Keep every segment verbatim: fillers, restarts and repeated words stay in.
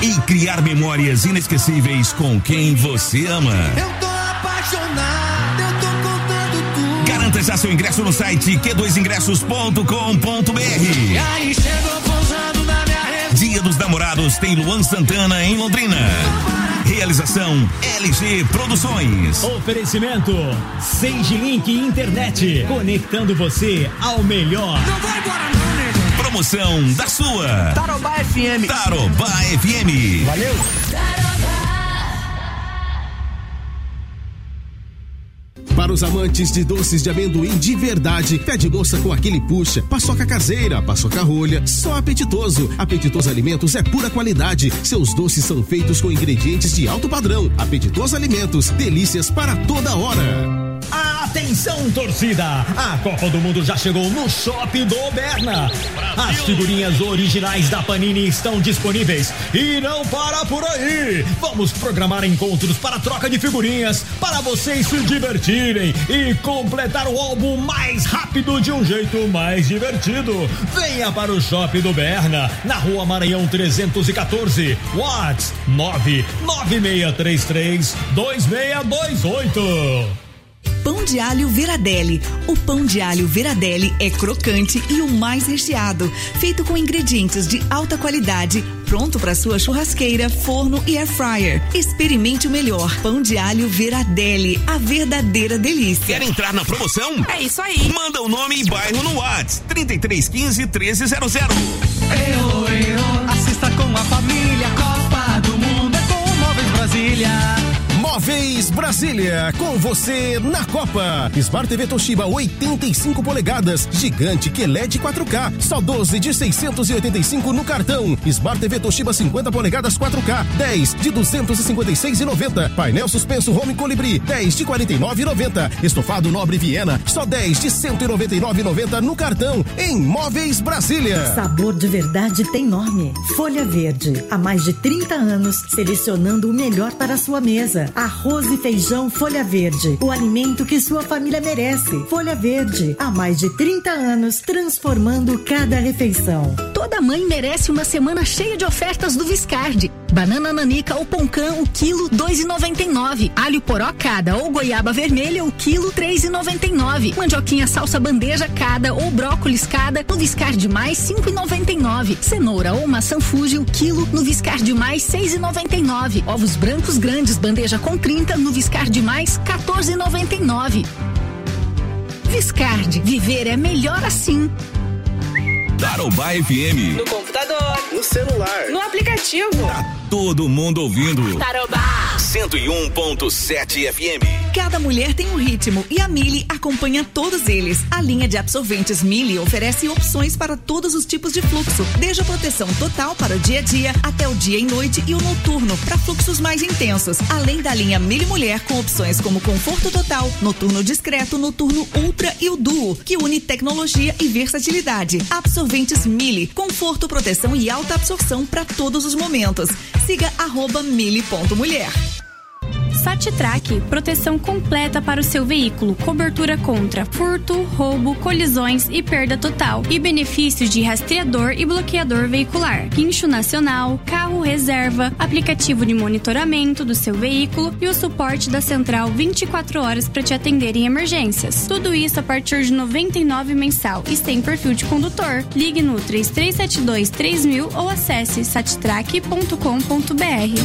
e criar memórias inesquecíveis com quem você ama. Eu tô apaixonado, eu tô contando tudo. Garanta já seu ingresso no site q dois ingressos ponto com ponto b r. E aí chegou pousando na minha rede. Dia dos Namorados tem Luan Santana em Londrina. Realização L G Produções. Oferecimento Sage Link Internet, conectando você ao melhor. Não vai embora não, nego. Promoção da sua Tarobá F M. Tarobá F M. Valeu. Para os amantes de doces de amendoim de verdade, pé de moça com aquele puxa, paçoca caseira, paçoca rolha, só Apetitoso. Apetitoso Alimentos é pura qualidade. Seus doces são feitos com ingredientes de alto padrão. Apetitoso Alimentos, delícias para toda hora. Atenção, torcida! A Copa do Mundo já chegou no Shopping do Berna. As figurinhas originais da Panini estão disponíveis e não para por aí. Vamos programar encontros para troca de figurinhas para vocês se divertirem e completar o álbum mais rápido de um jeito mais divertido. Venha para o Shopping do Berna, na Rua Maranhão trezentos e quatorze. WhatsApp nove nove seis três três dois seis dois oito. Pão de alho Veradelli. O pão de alho Veradelli é crocante e o mais recheado, feito com ingredientes de alta qualidade, pronto para sua churrasqueira, forno e air fryer. Experimente o melhor pão de alho Veradelli, a verdadeira delícia. Quer entrar na promoção? É isso aí. Manda o nome e bairro no WhatsApp trinta e três quinze treze zero zero. Eu, eu, assista com a família, Copa do Mundo é com Móveis Brasília. Móveis Brasília, com você na Copa. Smart T V Toshiba oitenta e cinco polegadas, gigante Q L E D quatro K, só doze de seiscentos e oitenta e cinco no cartão. Smart T V Toshiba cinquenta polegadas quatro K, dez de duzentos e cinquenta e seis e noventa. Painel suspenso Home Colibri, dez de quarenta e nove e noventa. Estofado Nobre Viena, só dez de cento e noventa e nove e noventa no cartão. Em Móveis Brasília. Sabor de verdade tem nome. Folha Verde, há mais de trinta anos, selecionando o melhor para a sua mesa. Arroz e feijão Folha Verde, o alimento que sua família merece. Folha Verde, há mais de trinta anos, transformando cada refeição. Toda mãe merece uma semana cheia de ofertas do Viscardi. Banana nanica ou poncã, o quilo dois reais e noventa e nove. Alho poró cada ou goiaba vermelha, o quilo três reais e noventa e nove. Mandioquinha salsa bandeja cada ou brócolis cada, no Viscardi Mais cinco reais e noventa e nove. Cenoura ou maçã Fuji, o quilo, no Viscardi Mais seis reais e noventa e nove. Ovos brancos grandes, bandeja com trinta, no Viscardi Mais quatorze reais e noventa e nove. Viscardi, viver é melhor assim. Tarobá F M. No computador, no celular, no aplicativo. Tá todo mundo ouvindo. Tarobá cento e um ponto sete F M. Cada mulher tem um ritmo e a Mili acompanha todos eles. A linha de absorventes Mili oferece opções para todos os tipos de fluxo, desde a proteção total para o dia a dia até o dia e noite e o noturno para fluxos mais intensos. Além da linha Mili Mulher com opções como conforto total, noturno discreto, noturno ultra e o duo, que une tecnologia e versatilidade. Absorventes Mili, conforto, proteção e alta absorção para todos os momentos. Siga arroba mili ponto mulher. Satitrack, proteção completa para o seu veículo, cobertura contra furto, roubo, colisões e perda total, e benefícios de rastreador e bloqueador veicular, guincho nacional, carro reserva, aplicativo de monitoramento do seu veículo e o suporte da central vinte e quatro horas para te atender em emergências. Tudo isso a partir de noventa e nove reais mensal e sem perfil de condutor. Ligue no três três sete dois três mil ou acesse satitrack ponto com ponto b r.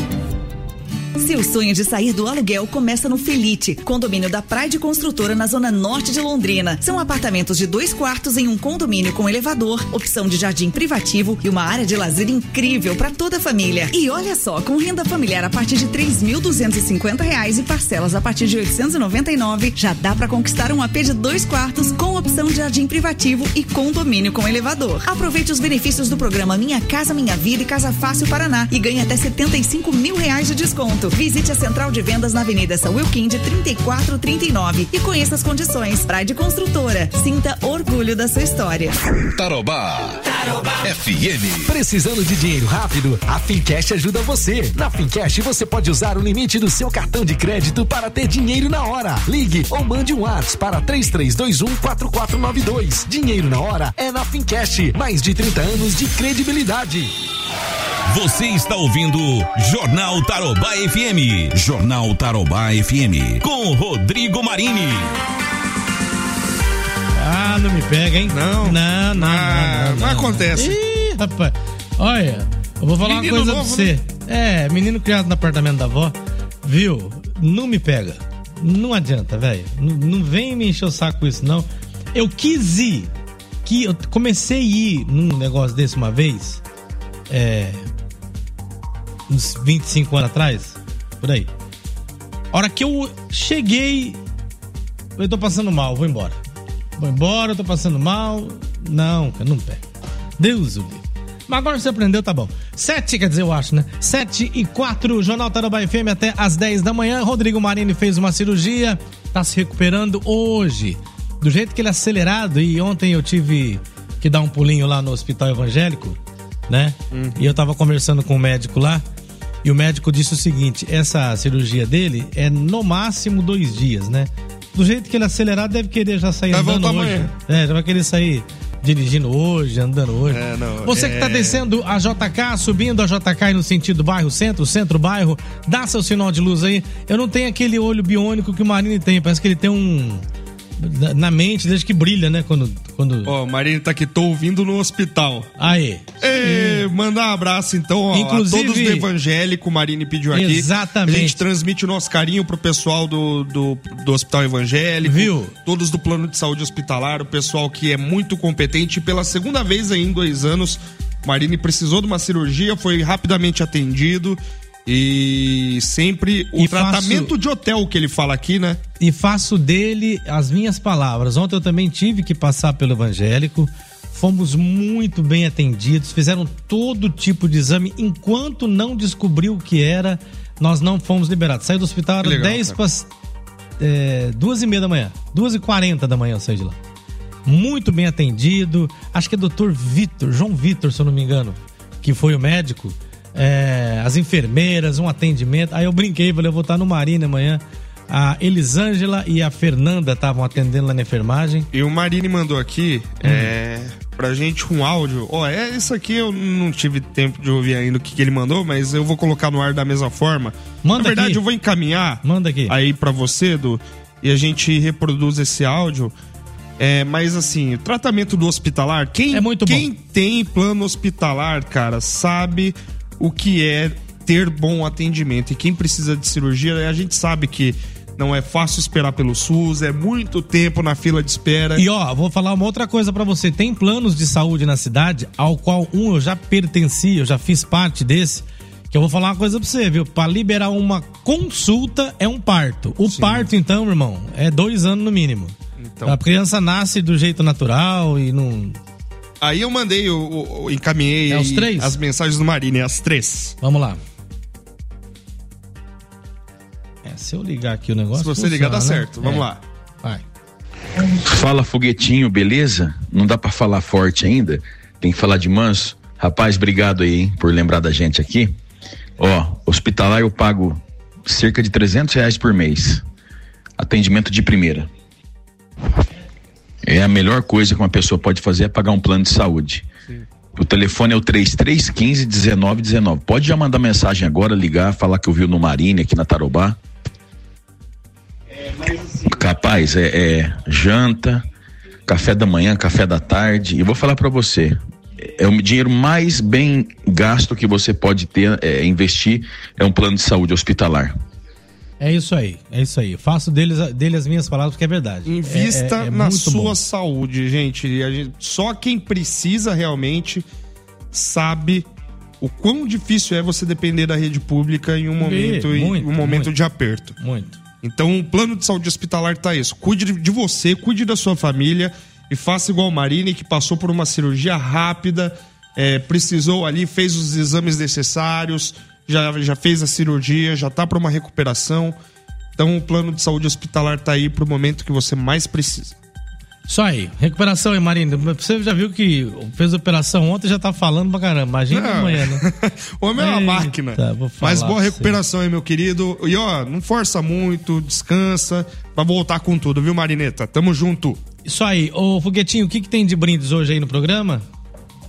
Seu sonho de sair do aluguel começa no Felite, condomínio da Praia Construtora na zona norte de Londrina. São apartamentos de dois quartos em um condomínio com elevador, opção de jardim privativo e uma área de lazer incrível para toda a família. E olha só, com renda familiar a partir de três mil duzentos e cinquenta reais e parcelas a partir de oitocentos e noventa e nove, já dá para conquistar um A P de dois quartos com opção de jardim privativo e condomínio com elevador. Aproveite os benefícios do programa Minha Casa Minha Vida e Casa Fácil Paraná e ganhe até setenta e cinco mil reais de desconto. Visite a central de vendas na Avenida São Wilkin de trinta e quatro trinta e nove e conheça as condições. Praia de Construtora. Sinta orgulho da sua história. Tarobá. Tarobá F M. Precisando de dinheiro rápido? A Fincash ajuda você. Na Fincash você pode usar o limite do seu cartão de crédito para ter dinheiro na hora. Ligue ou mande um WhatsApp para três três dois um quatro quatro nove dois. Dinheiro na hora é na Fincash. Mais de trinta anos de credibilidade. Você está ouvindo Jornal Tarobá F M. Jornal Tarobá F M. Com Rodrigo Marini. Ah, não me pega, hein? Não. Não, não, ah, não, não, não. não. acontece. Ih, rapaz. Olha, eu vou falar menino uma coisa novo, pra você. Né? É, menino criado no apartamento da avó, viu? Não me pega. Não adianta, velho. Não, não vem me encher o saco com isso, não. Eu quis ir. Que eu comecei a ir num negócio desse uma vez. É. Uns vinte e cinco anos atrás. Por aí. A hora que eu cheguei. Eu tô passando mal, vou embora. Vou embora, eu tô passando mal. Não, cara, não pega. Deus o livre. Mas agora você aprendeu, tá bom. Sete, quer dizer, eu acho, né? Sete e quatro, Jornal Tarobá F M até às dez da manhã. Rodrigo Marini fez uma cirurgia, tá se recuperando hoje. Do jeito que ele é acelerado, e ontem eu tive que dar um pulinho lá no Hospital Evangélico, né? Uhum. E eu tava conversando com o médico lá, e o médico disse o seguinte: essa cirurgia dele é no máximo dois dias, né? Do jeito que ele é acelerado, deve querer já sair vai andando hoje. Amanhã. É, já vai querer sair dirigindo hoje, andando hoje. É, não, Você é... que tá descendo a J K, subindo a J K no sentido bairro centro, centro-bairro, dá seu sinal de luz aí. Eu não tenho aquele olho biônico que o Marini tem, parece que ele tem um... na mente, desde que brilha, né? Quando. quando... Ó, o Marini tá aqui, tô ouvindo no hospital. Aí. E, mandar um abraço, então, ó, Inclusive, a todos do Evangélico, o Marini pediu aqui. Exatamente. A gente transmite o nosso carinho pro pessoal do, do, do Hospital Evangélico. Viu? Todos do Plano de Saúde Hospitalar, o pessoal que é muito competente. Pela segunda vez aí em dois anos, o Marini precisou de uma cirurgia, foi rapidamente atendido. E sempre o e tratamento faço, de hotel que ele fala aqui, né? E faço dele as minhas palavras. Ontem eu também tive que passar pelo Evangélico. Fomos muito bem atendidos. Fizeram todo tipo de exame. Enquanto não descobriu o que era, nós não fomos liberados. Saí do hospital, era dez para é, duas e meia da manhã. duas e quarenta da manhã eu saí de lá. Muito bem atendido. Acho que é doutor Vitor, João Vitor, se eu não me engano, que foi o médico. É, as enfermeiras, um atendimento. Aí eu brinquei, falei, eu vou estar no Marini amanhã. A Elisângela e a Fernanda estavam atendendo lá na enfermagem. E o Marini mandou aqui hum. é, pra gente um áudio. Ó, é isso aqui, eu não tive tempo de ouvir ainda o que, que ele mandou, mas eu vou colocar no ar da mesma forma. Manda Na verdade, aqui. eu vou encaminhar Manda aqui. aí pra você, Edu, e a gente reproduz esse áudio. É, mas assim, o tratamento do hospitalar, quem, é muito quem bom. tem plano hospitalar, cara, sabe o que é ter bom atendimento. E quem precisa de cirurgia, a gente sabe que não é fácil esperar pelo SUS, é muito tempo na fila de espera. E ó, vou falar uma outra coisa pra você. Tem planos de saúde na cidade, ao qual um eu já pertenci, eu já fiz parte desse, que eu vou falar uma coisa pra você, viu? Pra liberar uma consulta é um parto. O Sim. parto, então, meu irmão, é dois anos no mínimo. Então. A criança nasce do jeito natural e não... Aí eu mandei, eu, eu encaminhei é os três? as mensagens do Marini, as três. Vamos lá. É, se eu ligar aqui o negócio... Se você funciona, ligar, dá né? certo. Vamos é. lá. Vai. Fala, foguetinho, beleza? Não dá pra falar forte ainda? Tem que falar de manso. Rapaz, obrigado aí, hein, por lembrar da gente aqui. Ó, hospitalar eu pago cerca de trezentos reais por mês. Atendimento de primeira. É a melhor coisa que uma pessoa pode fazer é pagar um plano de saúde. Sim. O telefone é o três três um cinco, um nove um nove. Pode já mandar mensagem agora, ligar, falar que ouviu no Marini aqui na Tarobá. É, mas assim... Capaz, é, é janta, café da manhã, café da tarde. E eu vou falar pra você, é o dinheiro mais bem gasto que você pode ter, é, investir, é um plano de saúde hospitalar. É isso aí, é isso aí. Faço deles, dele as minhas palavras, porque é verdade. Invista é, é, é na sua bom. saúde, gente. A gente. Só quem precisa realmente sabe o quão difícil é você depender da rede pública em um momento, e, muito, em um momento muito, de aperto. Muito. Então, o plano de saúde hospitalar tá isso. Cuide de você, cuide da sua família e faça igual o Marini, que passou por uma cirurgia rápida, é, precisou ali, fez os exames necessários, Já, já fez a cirurgia, já tá para uma recuperação. Então o plano de saúde hospitalar tá aí pro momento que você mais precisa. Isso aí, recuperação aí, Marinho. Você já viu que fez a operação ontem e já tá falando pra caramba. Imagina não. amanhã, né? O homem é uma máquina. Mas boa recuperação aí, meu querido. E ó, não força muito, descansa pra voltar com tudo, viu, Marineta? Tamo junto. Isso aí. Ô, Foguetinho, o que que tem de brindes hoje aí no programa? O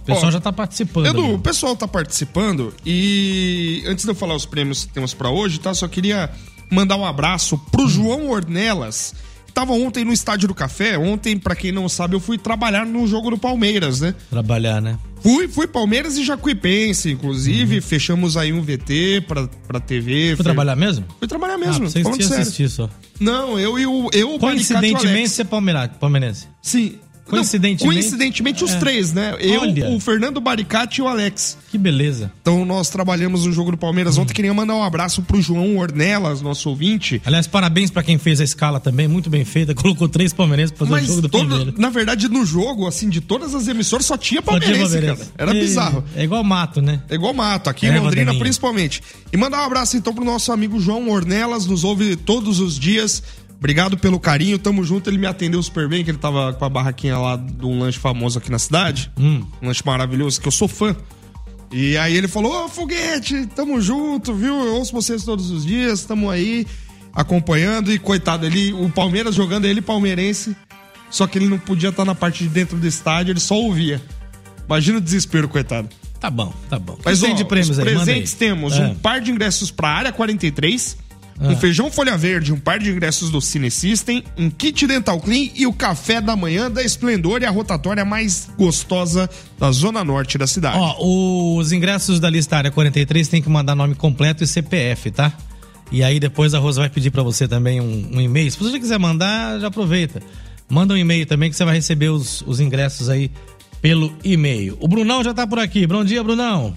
pessoal Ó, já tá participando. Edu, ali. o pessoal tá participando e antes de eu falar os prêmios que temos pra hoje, tá? Só queria mandar um abraço pro hum. João Ornelas. Tava ontem no Estádio do Café. Ontem, pra quem não sabe, eu fui trabalhar no jogo do Palmeiras, né? Trabalhar, né? Fui, fui Palmeiras e Jacuipense, inclusive. Uhum. Fechamos aí um V T pra, pra T V. Foi, foi trabalhar mesmo? Fui trabalhar mesmo. Ah, vocês tinham assistido só. Não, eu e o eu, Coincidentemente, você é palmeirense. Sim. Coincidentemente, Não, coincidentemente os é. três, né? Eu, Olha. o Fernando Baricati e o Alex. Que beleza. Então nós trabalhamos no jogo do Palmeiras ontem. Hum. Queria mandar um abraço pro João Ornelas, nosso ouvinte. Aliás, parabéns pra quem fez a escala também, muito bem feita. Colocou três palmeirenses pra fazer Mas o jogo do todo, Palmeiras. Na verdade, no jogo, assim, de todas as emissoras, só tinha palmeirense, só tinha palmeirense. Cara. Era é, bizarro. É igual mato, né? É igual mato, aqui é, em Londrina principalmente. E mandar um abraço então pro nosso amigo João Ornelas, nos ouve todos os dias. Obrigado pelo carinho, tamo junto. Ele me atendeu super bem, que ele tava com a barraquinha lá de um lanche famoso aqui na cidade. Hum. Um lanche maravilhoso, que eu sou fã. E aí ele falou, ô, Foguete, tamo junto, viu? Eu ouço vocês todos os dias, tamo aí acompanhando. E coitado, ele, o Palmeiras jogando, ele palmeirense, só que ele não podia estar na parte de dentro do estádio, ele só ouvia. Imagina o desespero, coitado. Tá bom, tá bom. Mas, ó, tem de prêmios os aí, presentes aí. temos é. um par de ingressos pra Área quarenta e três... Ah. Um feijão folha verde, um par de ingressos do Cine System, um kit Dental Clean e o café da manhã da Esplendor e a rotatória mais gostosa da zona norte da cidade. Ó, os ingressos da lista área quarenta e três tem que mandar nome completo e C P F, tá? E aí depois a Rosa vai pedir pra você também um, um e-mail. Se você já quiser mandar, já aproveita. Manda um e-mail também que você vai receber os, os ingressos aí pelo e-mail. O Brunão já tá por aqui. Bom dia, Brunão.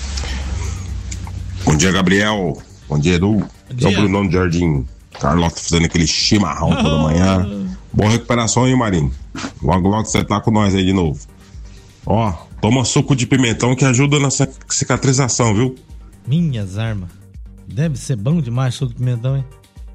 Bom dia, Gabriel. Bom dia, Edu. É o Brunão do Jardim. Carlota fazendo aquele chimarrão toda manhã. Boa recuperação aí, Marinho. Logo, logo você tá com nós aí de novo. Ó, toma suco de pimentão que ajuda na cicatrização, viu? Minhas armas. Deve ser bom demais suco de pimentão, hein?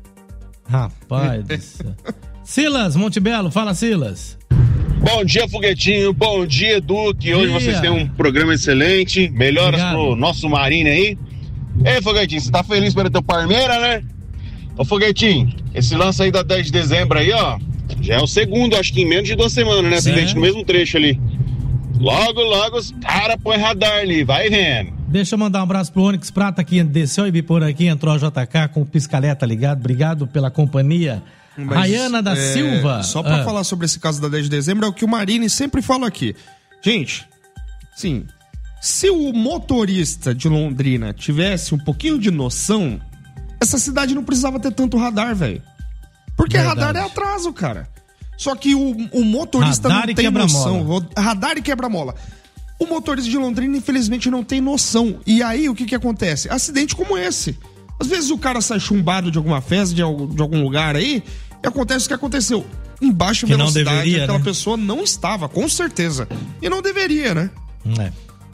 Rapaz do céu. Silas Montebello, fala, Silas. Bom dia, Foguetinho. Bom dia, Edu. Que hoje dia. Vocês têm um programa excelente. Melhoras Obrigado. Pro nosso Marinho aí. Ei, Foguetinho, você tá feliz pelo teu Parmeira, né? Ô, Foguetinho, esse lance aí da dez de dezembro aí, ó, já é o segundo, acho que em menos de duas semanas, né? Acidente é. No mesmo trecho ali. Logo, logo, os caras põem radar ali, vai vendo. Deixa eu mandar um abraço pro Onyx Prata, que desceu e por aqui, entrou a J K com o piscaleta ligado. Obrigado pela companhia. Mas, Rayana da é, Silva. Só pra ah. falar sobre esse caso da dez de dezembro, é o que o Marini sempre fala aqui. Gente, sim... Se o motorista de Londrina tivesse um pouquinho de noção, essa cidade não precisava ter tanto radar, velho. Porque Verdade. Radar é atraso, cara. Só que o, o motorista radar não tem noção. Radar e quebra-mola. O motorista de Londrina, infelizmente, não tem noção. E aí, o que que acontece? Acidente como esse. Às vezes o cara sai chumbado de alguma festa, de algum, de algum lugar aí, e acontece o que aconteceu. Em baixa que velocidade, deveria, aquela né? pessoa não estava, com certeza. E não deveria, né? É.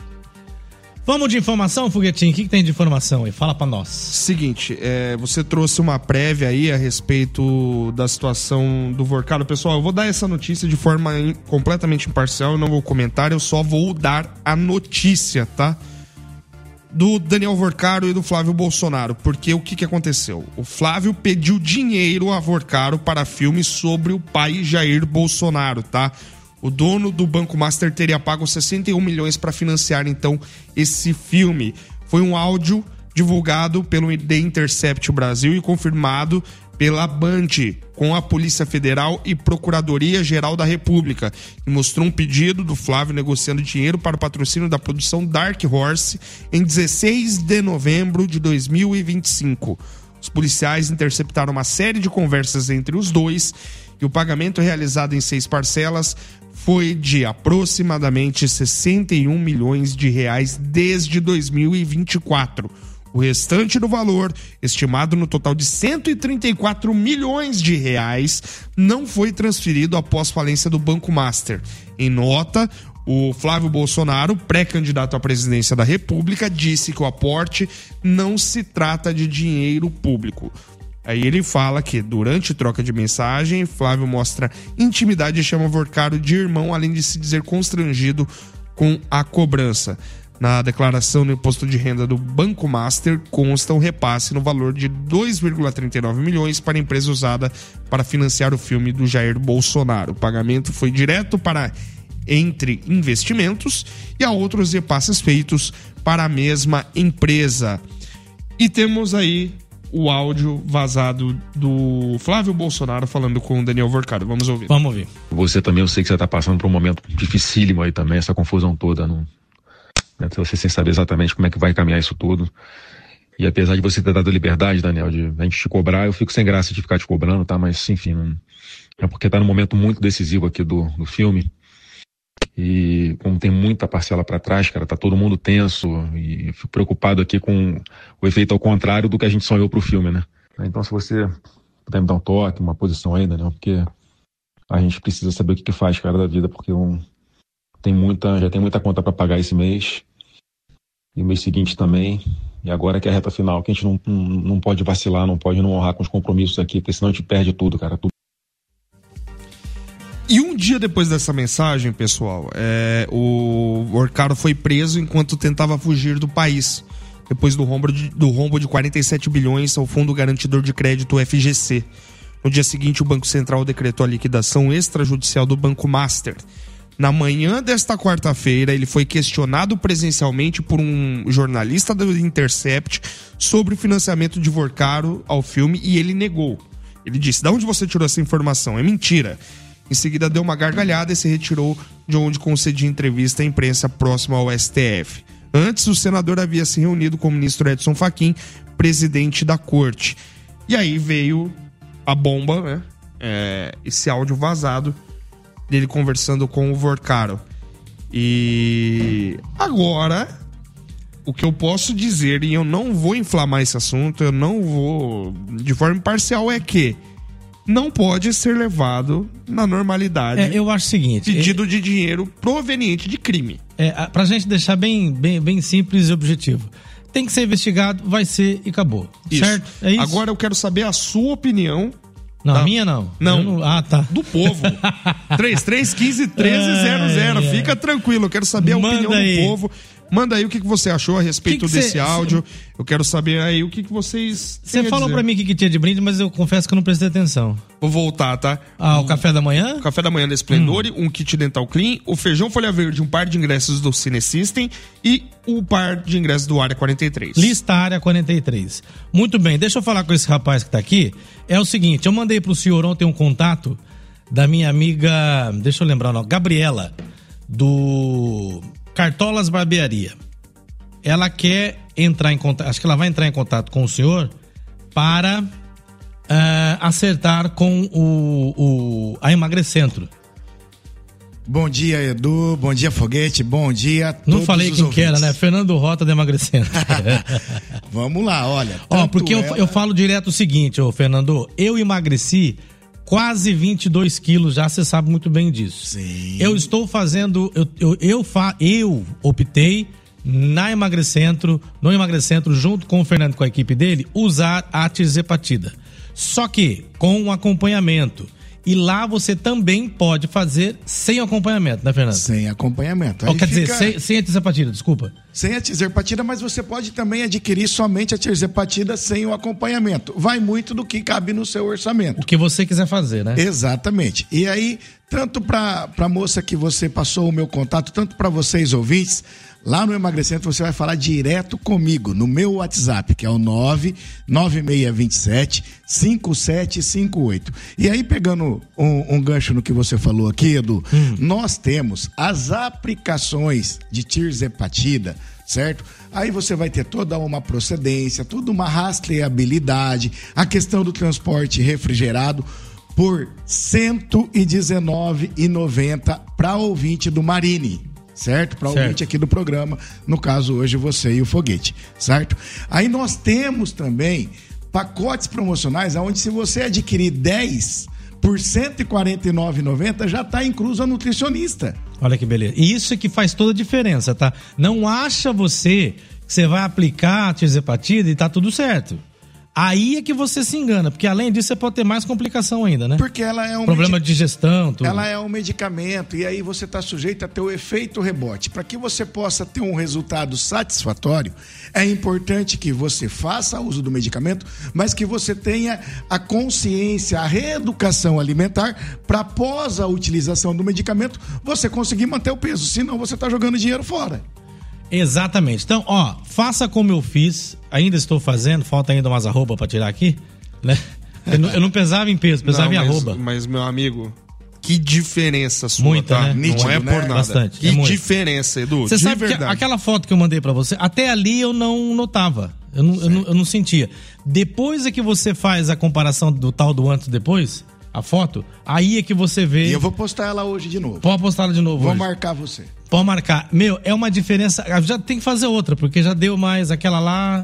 Vamos de informação, Foguetinho? O que, que tem de informação aí? Fala pra nós. Seguinte, é, você trouxe uma prévia aí a respeito da situação do Vorcado. Pessoal, eu vou dar essa notícia de forma in, completamente imparcial, eu não vou comentar, eu só vou dar a notícia, tá? Do Daniel Vorcaro e do Flávio Bolsonaro. Porque o que, que aconteceu? O Flávio pediu dinheiro a Vorcaro para filme sobre o pai Jair Bolsonaro, tá? O dono do Banco Master teria pago sessenta e um milhões para financiar, então, esse filme. Foi um áudio divulgado pelo The Intercept Brasil e confirmado pela Band, com a Polícia Federal e Procuradoria-Geral da República, que mostrou um pedido do Flávio negociando dinheiro para o patrocínio da produção Dark Horse em dezesseis de novembro de dois mil e vinte e cinco. Os policiais interceptaram uma série de conversas entre os dois e o pagamento realizado em seis parcelas foi de aproximadamente sessenta e um milhões de reais desde dois mil e vinte e quatro. O restante do valor, estimado no total de cento e trinta e quatro milhões de reais, não foi transferido após falência do Banco Master. Em nota, o Flávio Bolsonaro, pré-candidato à presidência da República, disse que o aporte não se trata de dinheiro público. Aí ele fala que, durante troca de mensagem, Flávio mostra intimidade e chama Vorcaro de irmão, além de se dizer constrangido com a cobrança. Na declaração do imposto de renda do Banco Master, consta um repasse no valor de dois vírgula trinta e nove milhões para a empresa usada para financiar o filme do Jair Bolsonaro. O pagamento foi direto para entre investimentos e a outros repasses feitos para a mesma empresa. E temos aí o áudio vazado do Flávio Bolsonaro falando com o Daniel Vorcado. Vamos ouvir. Vamos ouvir. Você também, eu sei que você está passando por um momento dificílimo aí também, essa confusão toda, não, né? Você sem saber exatamente como é que vai caminhar isso tudo. E apesar de você ter dado liberdade, Daniel, de a gente te cobrar, eu fico sem graça de ficar te cobrando, tá? Mas, enfim, não, é porque tá num momento muito decisivo aqui do, do filme. E como tem muita parcela para trás, cara, tá todo mundo tenso e eu fico preocupado aqui com o efeito ao contrário do que a gente sonhou pro filme, né? Então, se você puder me dar um toque, uma posição aí, Daniel, porque a gente precisa saber o que que faz, cara, da vida, porque um, tem muita, já tem muita conta para pagar esse mês e o mês seguinte também, e agora que é a reta final, que a gente não, não, não pode vacilar, não pode não honrar com os compromissos aqui, porque senão a gente perde tudo, cara, tudo. E um dia depois dessa mensagem, pessoal, é, o Vorcado foi preso enquanto tentava fugir do país, depois do rombo de, do rombo de quarenta e sete bilhões ao Fundo Garantidor de Crédito F G C. No dia seguinte, o Banco Central decretou a liquidação extrajudicial do Banco Master. Na manhã desta quarta-feira, ele foi questionado presencialmente por um jornalista do Intercept sobre o financiamento de Vorcado ao filme e ele negou. Ele disse: "De onde você tirou essa informação? É mentira." Em seguida, deu uma gargalhada e se retirou de onde concedia entrevista à imprensa próxima ao S T F. Antes, o senador havia se reunido com o ministro Edson Fachin, presidente da corte. E aí veio a bomba, né? É, esse áudio vazado dele conversando com o Vorcado. E agora, o que eu posso dizer, e eu não vou inflamar esse assunto, eu não vou de forma imparcial, é que não pode ser levado na normalidade. É, eu acho o seguinte: pedido é, de dinheiro proveniente de crime. É, pra gente deixar bem, bem, bem simples e objetivo. Tem que ser investigado, vai ser e acabou. Isso. Certo? É isso. Agora eu quero saber a sua opinião. Não, tá? a minha não. Não. não. Ah, tá. Do povo. três três um cinco, um três zero zero. É, é. Fica tranquilo, eu quero saber a Manda opinião aí. do povo. Manda aí o que você achou a respeito que que desse cê, áudio. Cê... Eu quero saber aí o que vocês... Você falou pra mim o que, que tinha de brinde, mas eu confesso que eu não prestei atenção. Vou voltar, tá? Ah, o, o café da manhã? O café da manhã da Esplendor, hum. um kit dental clean, o feijão folha verde, um par de ingressos do Cine System e o par de ingressos do Área quarenta e três. Lista Área quarenta e três. Muito bem, deixa eu falar com esse rapaz que tá aqui. É o seguinte, eu mandei pro senhor ontem um contato da minha amiga, deixa eu lembrar, não, Gabriela, do Cartolas Barbearia. Ela quer entrar em contato, acho que ela vai entrar em contato com o senhor para uh, acertar com o, o a Emagrecentro. Bom dia, Edu, bom dia, Foguete, bom dia a todos. Não falei quem ouvintes. Que era, né? Fernando Rota do Emagrecentro. Vamos lá, olha. Ó, porque ela... eu, eu falo direto o seguinte, ô Fernando, eu emagreci quase vinte e dois quilos já, você sabe muito bem disso. Sim. Eu estou fazendo, eu, eu, eu, fa, eu optei na Emagrecentro, no Emagrecentro, junto com o Fernando, com a equipe dele, usar a tirzepatida. Só que com um acompanhamento. E lá você também pode fazer sem acompanhamento, né, Fernando? Sem acompanhamento. Oh, quer fica... dizer, sem, sem a tirzepatida, desculpa. Sem a tirzepatida, mas você pode também adquirir somente a tirzepatida sem o acompanhamento. Vai muito do que cabe no seu orçamento. O que você quiser fazer, né? Exatamente. E aí, tanto para a moça que você passou o meu contato, tanto para vocês ouvintes, lá no Emagrecentro você vai falar direto comigo, no meu WhatsApp, que é o nove nove seis dois sete, cinco sete cinco oito. E aí, pegando um, um gancho no que você falou aqui, Edu, hum. nós temos as aplicações de tirzepatida, certo? Aí você vai ter toda uma procedência, toda uma rastreabilidade, a questão do transporte refrigerado, por cento e dezenove reais e noventa centavos para ouvinte do Marine. Certo? Para o ouvinte aqui do programa, no caso hoje você e o Foguete, certo? Aí nós temos também pacotes promocionais onde se você adquirir dez por cento e quarenta e nove reais e noventa centavos já está incluso a nutricionista. Olha que beleza. E isso é que faz toda a diferença, tá? Não acha você que você vai aplicar a tirzepatida e tá tudo certo. Aí é que você se engana, porque além disso você pode ter mais complicação ainda, né? Porque ela é um problema medi- de digestão, tudo. Ela é um medicamento e aí você está sujeito a ter o efeito rebote. Para que você possa ter um resultado satisfatório, é importante que você faça uso do medicamento, mas que você tenha a consciência, a reeducação alimentar para após a utilização do medicamento você conseguir manter o peso. Senão você está jogando dinheiro fora. Exatamente. Então, ó, faça como eu fiz. Ainda estou fazendo, falta ainda umas arroba pra tirar aqui, né? Eu não, eu não pesava em peso, pesava não, em mas, arroba. Mas, meu amigo, que diferença sua, Muita, tá? né? Não Nítido, é né? por nada. Bastante, que é muito. diferença, Edu, Você de sabe verdade. que aquela foto que eu mandei pra você, até ali eu não notava. Eu não, eu não, eu não sentia. Depois é que você faz a comparação do tal do antes e depois, a foto, aí é que você vê... E eu vou postar ela hoje de novo. Pode postar ela de novo Vou hoje. marcar você. Pode marcar. Meu, é uma diferença. Já tem que fazer outra, porque já deu mais. Aquela lá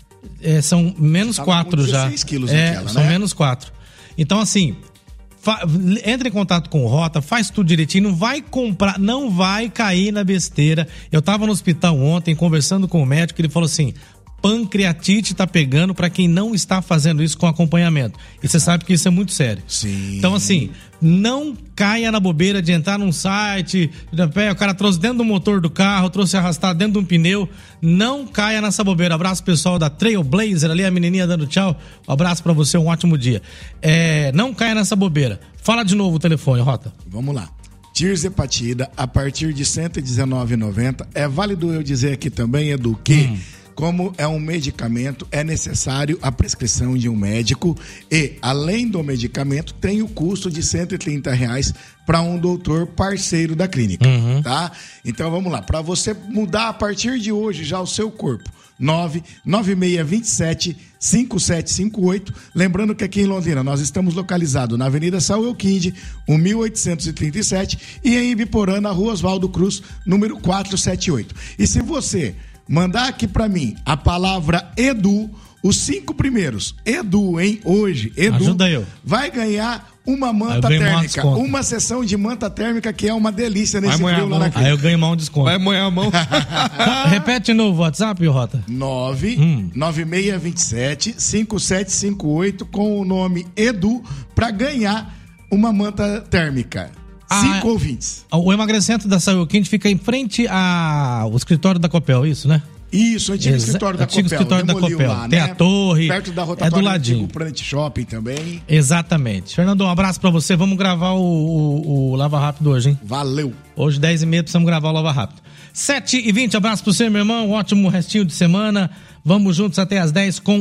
é, são menos Tava quatro com já. dezesseis quilos é, naquela, são né? menos quatro. Então, assim, fa- entra em contato com o Rota, faz tudo direitinho, não vai comprar, não vai cair na besteira. Eu tava no hospital ontem conversando com o médico, ele falou assim: pancreatite tá pegando pra quem não está fazendo isso com acompanhamento. E você sabe que isso é muito sério. Sim. Então, assim, não caia na bobeira de entrar num site, o cara trouxe dentro do motor do carro, trouxe arrastado dentro de um pneu. Não caia nessa bobeira. Abraço pessoal da Trailblazer ali, a menininha dando tchau. Um abraço pra você, um ótimo dia. É, não caia nessa bobeira. Fala de novo o telefone, Rota. Vamos lá. Tirzepatida, a partir de cento e dezenove reais e noventa centavos. É válido eu dizer aqui também, Edu, que... Hum. Como é um medicamento, é necessário a prescrição de um médico e, além do medicamento, tem o custo de cento e trinta reais para um doutor parceiro da clínica, Uhum. tá? Então vamos lá, para você mudar a partir de hoje já o seu corpo, nove nove seis dois sete cinco sete cinco oito. Lembrando que aqui em Londrina nós estamos localizados na Avenida São Euquinde, mil oitocentos e trinta e sete, e em Ibiporã, na Rua Oswaldo Cruz, número quatrocentos e setenta e oito. E se você mandar aqui pra mim a palavra Edu, os cinco primeiros, Edu, hein, hoje, Edu, Ajuda eu. vai ganhar uma manta Aí eu ganho um térmica, desconto. uma sessão de manta térmica que é uma delícia nesse Vai frio moer lá a na Aí eu ganho mal um desconto. Vai moer a mão. Repete de novo o WhatsApp, Rota. nove Hum. nove seis dois sete cinco sete cinco oito com o nome Edu pra ganhar uma manta térmica. Ah, Cinco ouvintes. O emagrecimento da Saúl Quente fica em frente ao escritório da Copel, isso, né? Isso, antigo Exa- escritório da antigo Copel. escritório da demoliu Copel. lá, Tem né? a torre. Perto da É do rotatória ladinho. antigo Planet Shopping também. Exatamente. Fernando, um abraço pra você. Vamos gravar o, o, o Lava Rápido hoje, hein? Valeu. Hoje, dez e meia, precisamos gravar o Lava Rápido. sete e vinte, abraço pro você, meu irmão. Um ótimo restinho de semana. Vamos juntos até às dez com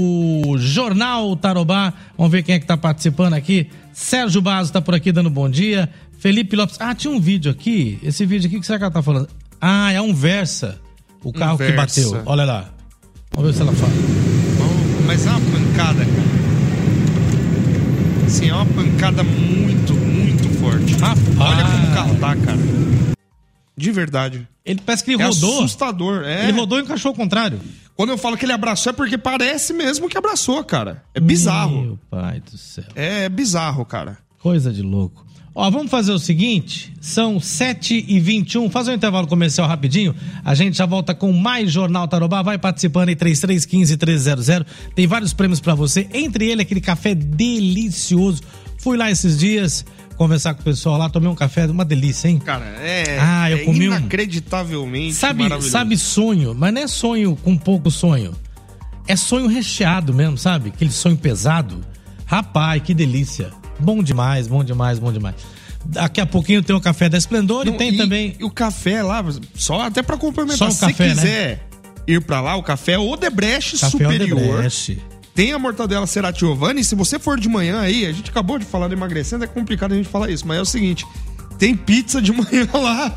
o Jornal Tarobá. Vamos ver quem é que tá participando aqui. Sérgio Basso tá por aqui dando bom dia. Felipe Lopes. Ah, tinha um vídeo aqui. Esse vídeo aqui, o que será que ela tá falando? Ah, é um Versa. O carro Um que Versa. bateu. Olha lá. Vamos ver se ela fala. Mas é uma pancada, cara. Assim, é uma pancada muito, muito forte. Rapaz. Olha como o carro tá, cara. De verdade. Ele parece que ele É rodou. assustador, é. Ele rodou e encaixou ao contrário. Quando eu falo que ele abraçou é porque parece mesmo que abraçou, cara. É bizarro. Meu pai do céu. É bizarro, cara. Coisa de louco. Ó, vamos fazer o seguinte, são sete e vinte e um, faz um intervalo comercial rapidinho, a gente já volta com mais Jornal Tarobá, vai participando em trinta e três quinze, treze zero zero, tem vários prêmios pra você, entre ele aquele café delicioso, fui lá esses dias conversar com o pessoal lá, tomei um café, uma delícia, hein? Cara, é, Ah, eu é comi um- inacreditavelmente Sabe, maravilhoso. sabe sonho, mas não é sonho com pouco sonho, é sonho recheado mesmo, sabe? Aquele sonho pesado, rapaz, que delícia. Bom demais, bom demais, bom demais. Daqui a pouquinho tem o café da Esplendor Não, e tem e, também... E o café lá, só até pra complementar, Só o se café, você quiser ir pra lá, o café Odebrecht Café Superior. Odebrecht. Tem a mortadela Ceratiovani, e se você for de manhã aí, a gente acabou de falar de emagrecendo, é complicado a gente falar isso, mas é o seguinte, tem pizza de manhã lá.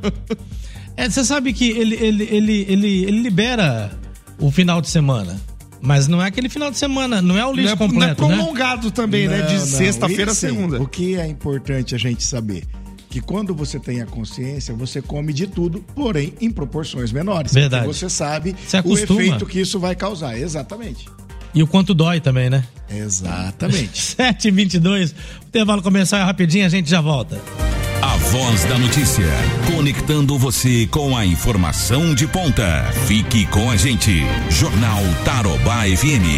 É, você sabe que ele, ele, ele, ele, ele libera o final de semana, mas não é aquele final de semana, não é o lixo não é, completo, não é né? prolongado também, né? De Não, não. sexta-feira a E, assim, segunda. O que é importante a gente saber? Que quando você tem a consciência, você come de tudo, porém em proporções menores. Verdade. Porque você sabe Você o acostuma. efeito que isso vai causar. Exatamente. E o quanto dói também, né? Exatamente. sete e vinte e dois, o intervalo comercial é rapidinho, a gente já volta. A A voz da notícia, conectando você com a informação de ponta. Fique com a gente. Jornal Tarobá F M.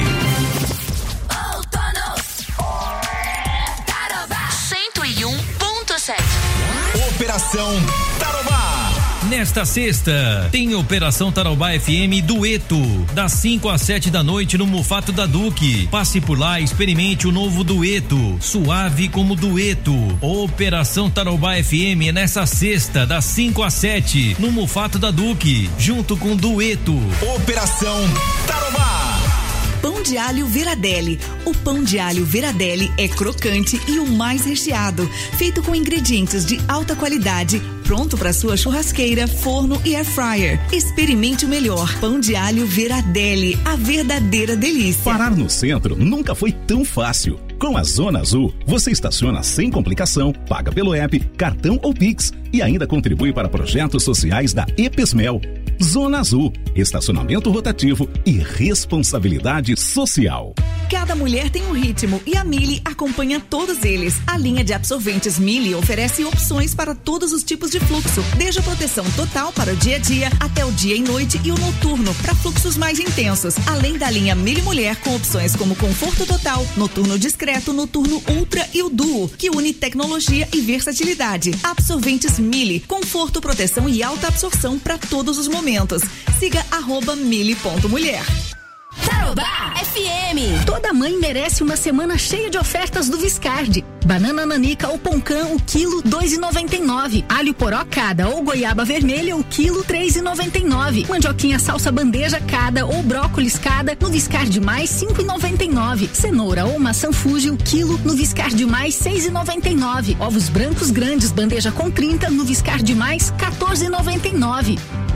cento e um ponto sete. Operação Tarobá. Nesta sexta, tem Operação Tarobá F M Dueto, das cinco às sete da noite no Mufato da Duque. Passe por lá e experimente o novo Dueto, suave como dueto. Operação Tarobá F M é nessa sexta, das cinco às sete, no Mufato da Duque, junto com Dueto. Operação Tarobá. Pão de alho Veradelli. O pão de alho Veradelli é crocante e o mais recheado, feito com ingredientes de alta qualidade, pronto para sua churrasqueira, forno e air fryer. Experimente o melhor pão de alho Veradelli, a verdadeira delícia. Parar no centro nunca foi tão fácil. Com a Zona Azul, você estaciona sem complicação, paga pelo app, cartão ou Pix e ainda contribui para projetos sociais da Epesmel. Zona Azul, estacionamento rotativo e responsabilidade social. Cada mulher tem um ritmo e a Mili acompanha todos eles. A linha de absorventes Mili oferece opções para todos os tipos de fluxo, desde a proteção total para o dia a dia até o dia e noite e o noturno para fluxos mais intensos. Além da linha Mili Mulher com opções como conforto total, noturno discreto, noturno ultra e o duo, que une tecnologia e versatilidade. Absorventes Mili, conforto, proteção e alta absorção para todos os momentos. Siga arroba mili ponto mulher. Tarobá F M. Toda mãe merece uma semana cheia de ofertas do Viscardi. Banana nanica ou poncã, o quilo dois e noventa e nove. Alho poró cada ou goiaba vermelha, o quilo três e noventa e nove. Mandioquinha salsa bandeja cada ou brócolis cada no Viscardi mais cinco e noventa e nove. Cenoura ou maçã Fuji, o quilo no Viscardi mais seis e noventa e nove. Ovos brancos grandes bandeja com trinta no Viscardi mais quatorze e noventa e nove.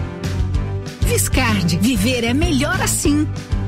Viscardi, viver é melhor assim.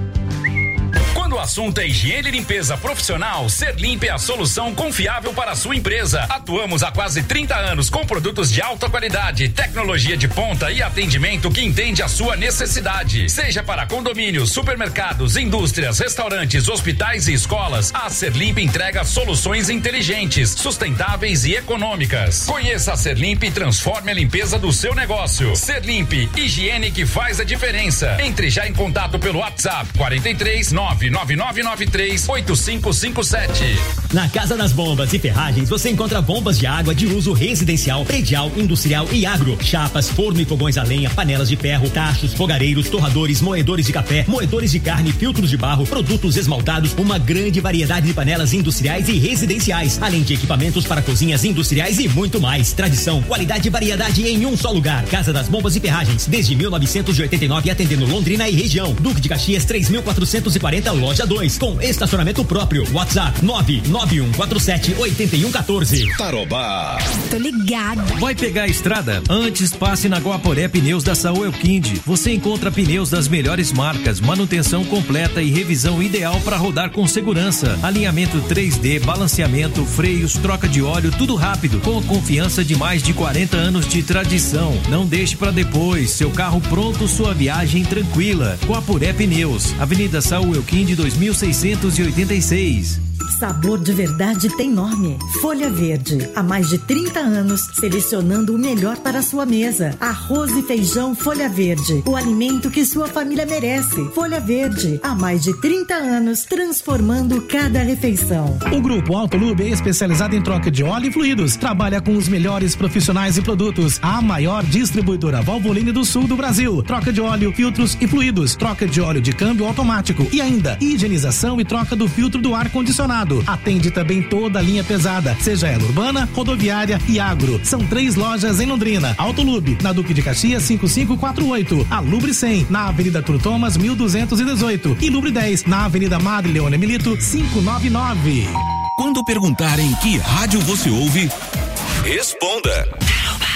Quando o assunto é higiene e limpeza profissional, Serlimpe é a solução confiável para a sua empresa. Atuamos há quase trinta anos com produtos de alta qualidade, tecnologia de ponta e atendimento que entende a sua necessidade. Seja para condomínios, supermercados, indústrias, restaurantes, hospitais e escolas, a Serlimpe entrega soluções inteligentes, sustentáveis e econômicas. Conheça a Serlimpe e transforme a limpeza do seu negócio. Serlimpe, higiene que faz a diferença. Entre já em contato pelo WhatsApp quarenta e três, nove nove nove nove três, oito cinco cinco sete. Na Casa das Bombas e Ferragens você encontra bombas de água de uso residencial, predial, industrial e agro, chapas, forno e fogões a lenha, panelas de ferro, tachos, fogareiros, torradores, moedores de café, moedores de carne, filtros de barro, produtos esmaltados, uma grande variedade de panelas industriais e residenciais, além de equipamentos para cozinhas industriais e muito mais. Tradição, qualidade e variedade em um só lugar. Casa das Bombas e Ferragens, desde mil novecentos e oitenta e nove, atendendo Londrina e região. Duque de Caxias três mil quatrocentos e quarenta, loja dois, com estacionamento próprio. WhatsApp nove nove um quatro sete oito um um quatro. Tarobá. Tô ligado. Vai pegar a estrada? Antes passe na Guaporé Pneus da Saúl Elquinde. Você encontra pneus das melhores marcas, manutenção completa e revisão ideal para rodar com segurança. Alinhamento três D, balanceamento, freios, troca de óleo, tudo rápido, com a confiança de mais de quarenta anos de tradição. Não deixe para depois, seu carro pronto, sua viagem tranquila. Guaporé Pneus, Avenida Saúl Elquinde dois mil seiscentos e oitenta e seis. Sabor de verdade tem nome. Folha Verde. Há mais de trinta anos, selecionando o melhor para a sua mesa. Arroz e feijão Folha Verde. O alimento que sua família merece. Folha Verde. Há mais de trinta anos, transformando cada refeição. O Grupo Autolube é especializado em troca de óleo e fluidos. Trabalha com os melhores profissionais e produtos. A maior distribuidora Valvoline do sul do Brasil. Troca de óleo, filtros e fluidos. Troca de óleo de câmbio automático. E ainda, higienização e troca do filtro do ar-condicionado. Atende também toda a linha pesada, seja ela urbana, rodoviária e agro. São três lojas em Londrina. Autolube, na Duque de Caxias cinco cinco quatro oito. A Lubre cem, na Avenida Arthur Thomas mil duzentos e dezoito. E Lubre dez, na Avenida Madre Leônia Milito quinhentos e noventa e nove. Quando perguntarem que rádio você ouve, responda.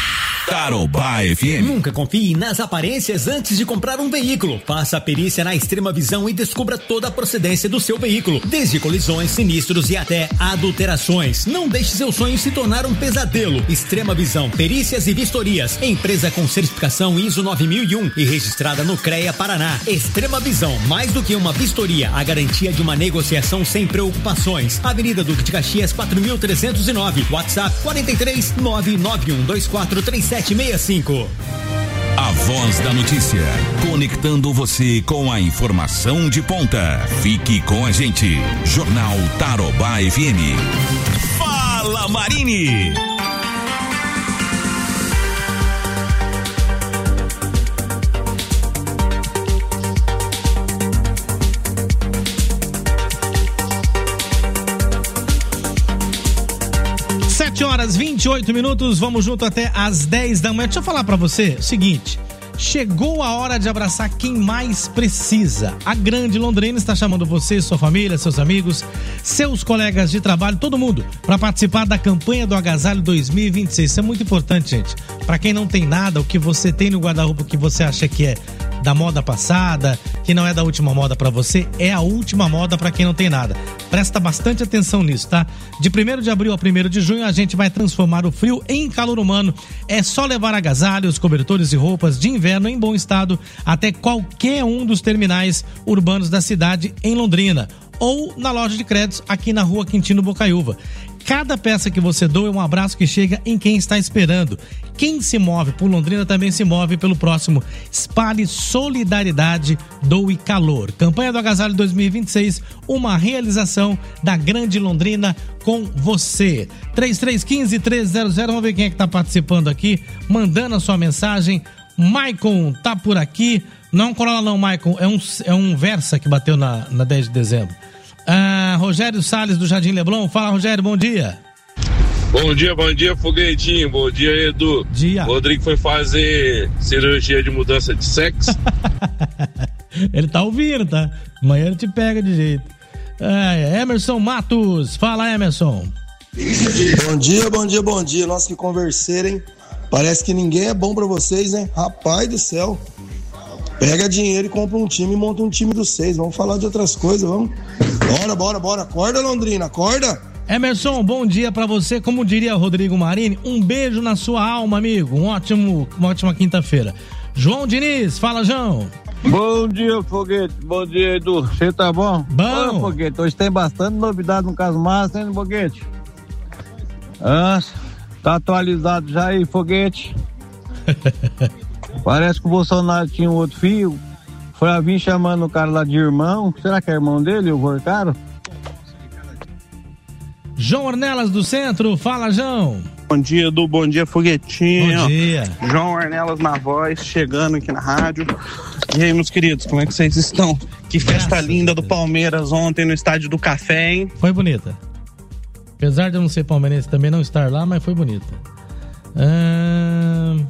Tarobá F M. Nunca confie nas aparências antes de comprar um veículo. Faça a perícia na Extrema Visão e descubra toda a procedência do seu veículo, desde colisões, sinistros e até adulterações. Não deixe seu sonho se tornar um pesadelo. Extrema Visão, perícias e vistorias. Empresa com certificação I S O nove mil e um e registrada no CREA Paraná. Extrema Visão, mais do que uma vistoria, a garantia de uma negociação sem preocupações. Avenida Duque de Caxias, quatro mil trezentos e nove. WhatsApp quarenta e três, nove nove um dois quatro três sete seis cinco. A Voz da Notícia, conectando você com a informação de ponta. Fique com a gente. Jornal Tarobá F M. Fala, Marini! sete horas e vinte e oito minutos, vamos junto até às dez da manhã. Deixa eu falar pra você o seguinte: chegou a hora de abraçar quem mais precisa. A Grande Londrina está chamando você, sua família, seus amigos, seus colegas de trabalho, todo mundo, para participar da campanha do Agasalho dois mil e vinte e seis. Isso é muito importante, gente. Para quem não tem nada, o que você tem no guarda-roupa que você acha que é da moda passada, que não é da última moda pra você, é a última moda pra quem não tem nada. Presta bastante atenção nisso, tá? De primeiro de abril a primeiro de junho a gente vai transformar o frio em calor humano. É só levar agasalhos, cobertores e roupas de inverno em bom estado até qualquer um dos terminais urbanos da cidade em Londrina ou na loja de créditos aqui na Rua Quintino Bocaiúva. Cada peça que você doa é um abraço que chega em quem está esperando. Quem se move por Londrina também se move pelo próximo. Espalhe solidariedade, doe calor. Campanha do Agasalho dois mil e vinte e seis, uma realização da Grande Londrina com você. três três um cinco, três zero zero, vamos ver quem é que está participando aqui, mandando a sua mensagem. Maicon tá por aqui. Não é um Corolla não, Maicon, é um, é um Versa que bateu na, na dez de dezembro. Ah, Rogério Salles do Jardim Leblon. Fala, Rogério, bom dia. Bom dia, bom dia, Foguetinho. Bom dia, Edu. Dia. Rodrigo foi fazer cirurgia de mudança de sexo. Ele tá ouvindo, tá? Amanhã ele te pega de jeito. Ah, Emerson Matos. Fala, Emerson. Bom dia, bom dia, bom dia. Nossa, que converseira, hein? Parece que ninguém é bom pra vocês, né? Rapaz do céu. Pega dinheiro e compra um time e monta um time dos seis. Vamos falar de outras coisas, vamos. Bora, bora, bora. Acorda, Londrina, acorda. Emerson, bom dia pra você. Como diria Rodrigo Marini, um beijo na sua alma, amigo. Um ótimo, uma ótima quinta-feira. João Diniz, fala, João. Bom dia, Foguete. Bom dia, Edu. Você tá bom? Bom. Ô, Foguete, hoje tem bastante novidade no caso massa, hein, Foguete? Ah, tá atualizado já aí, Foguete? Parece que o Bolsonaro tinha um outro filho. Foi a vir chamando o cara lá de irmão. Será que é irmão dele, o Vorcaro? João Ornelas do Centro, fala, João. Bom dia, Edu, bom dia, Foguetinho. Bom dia. João Ornelas na voz, chegando aqui na rádio. E aí, meus queridos, como é que vocês estão? Que festa Graças linda do Palmeiras ontem no Estádio do Café, hein? Foi bonita. Apesar de eu não ser palmeirense também não estar lá, mas foi bonita. Hum...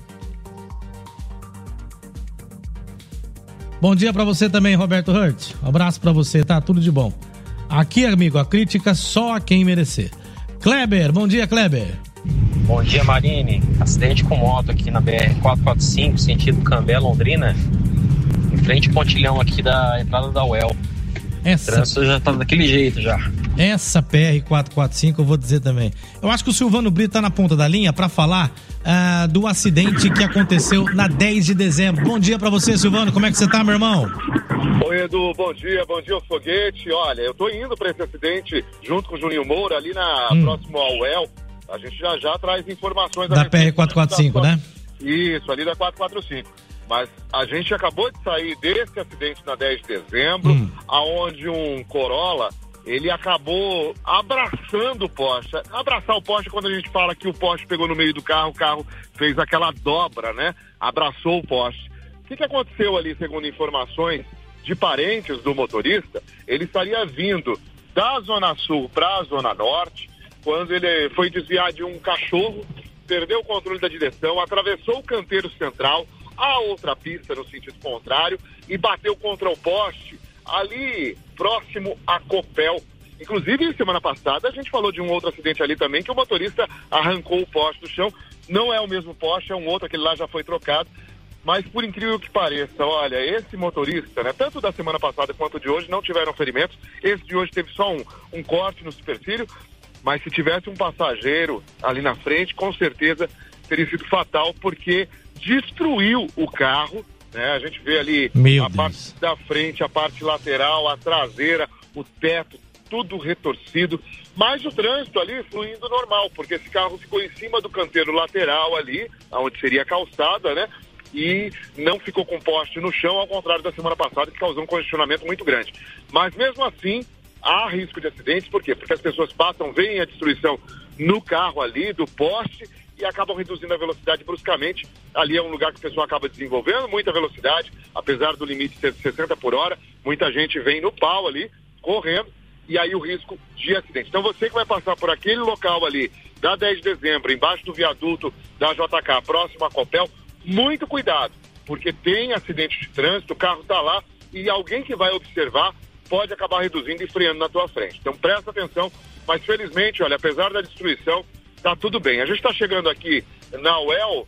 Bom dia pra você também, Roberto Hurt. Um abraço pra você, tá? Tudo de bom. Aqui, amigo, a crítica só a quem merecer. Kleber, bom dia, Kleber. Bom dia, Marini. Acidente com moto aqui na B R quatrocentos e quarenta e cinco, sentido Cambé, Londrina. Em frente ao pontilhão aqui da entrada da U E L. Essa... O trânsito já tá daquele jeito já. Essa P R quatrocentos e quarenta e cinco eu vou dizer também. Eu acho que o Silvano Brito tá na ponta da linha pra falar uh, do acidente que aconteceu na dez de dezembro. Bom dia pra você, Silvano. Como é que você tá, meu irmão? Oi, Edu. Bom dia. Bom dia, Foguete. Olha, eu tô indo pra esse acidente junto com o Juninho Moura ali na hum. próximo ao U E L. A gente já já traz informações da P R quatrocentos e quarenta e cinco, né? Isso, ali da quatrocentos e quarenta e cinco. Mas a gente acabou de sair desse acidente na dez de dezembro, hum. aonde um Corolla, ele acabou abraçando o poste. Abraçar o poste, quando a gente fala que o poste pegou no meio do carro, o carro fez aquela dobra, né? Abraçou o poste. O que, que aconteceu ali, segundo informações de parentes do motorista? Ele estaria vindo da Zona Sul para a Zona Norte, quando ele foi desviar de um cachorro, perdeu o controle da direção, atravessou o canteiro central, a outra pista no sentido contrário, e bateu contra o poste ali próximo a Copel. Inclusive, semana passada, a gente falou de um outro acidente ali também, que o motorista arrancou o poste do chão, não é o mesmo poste, é um outro, aquele lá já foi trocado. Mas por incrível que pareça, olha, esse motorista, né, tanto da semana passada quanto de hoje, não tiveram ferimentos. Esse de hoje teve só um, um corte no supercílio, mas se tivesse um passageiro ali na frente, com certeza teria sido fatal, porque destruiu o carro, né? A gente vê ali Meu a Deus. parte da frente, a parte lateral, a traseira, o teto, tudo retorcido, mas o trânsito ali fluindo normal, porque esse carro ficou em cima do canteiro lateral ali, onde seria a calçada, né? E não ficou com poste no chão, ao contrário da semana passada, que causou um congestionamento muito grande. Mas mesmo assim, há risco de acidentes, por quê? Porque as pessoas passam, veem a destruição no carro ali, do poste, e acabam reduzindo a velocidade bruscamente. Ali é um lugar que o pessoal acaba desenvolvendo muita velocidade, apesar do limite ser de sessenta por hora, muita gente vem no pau ali, correndo, e aí o risco de acidente. Então você que vai passar por aquele local ali, da dez de dezembro, embaixo do viaduto da J K, próximo à Copel, muito cuidado, porque tem acidente de trânsito, o carro está lá, e alguém que vai observar pode acabar reduzindo e freando na tua frente. Então presta atenção, mas felizmente, olha, apesar da destruição, tá tudo bem. A gente está chegando aqui na U E L,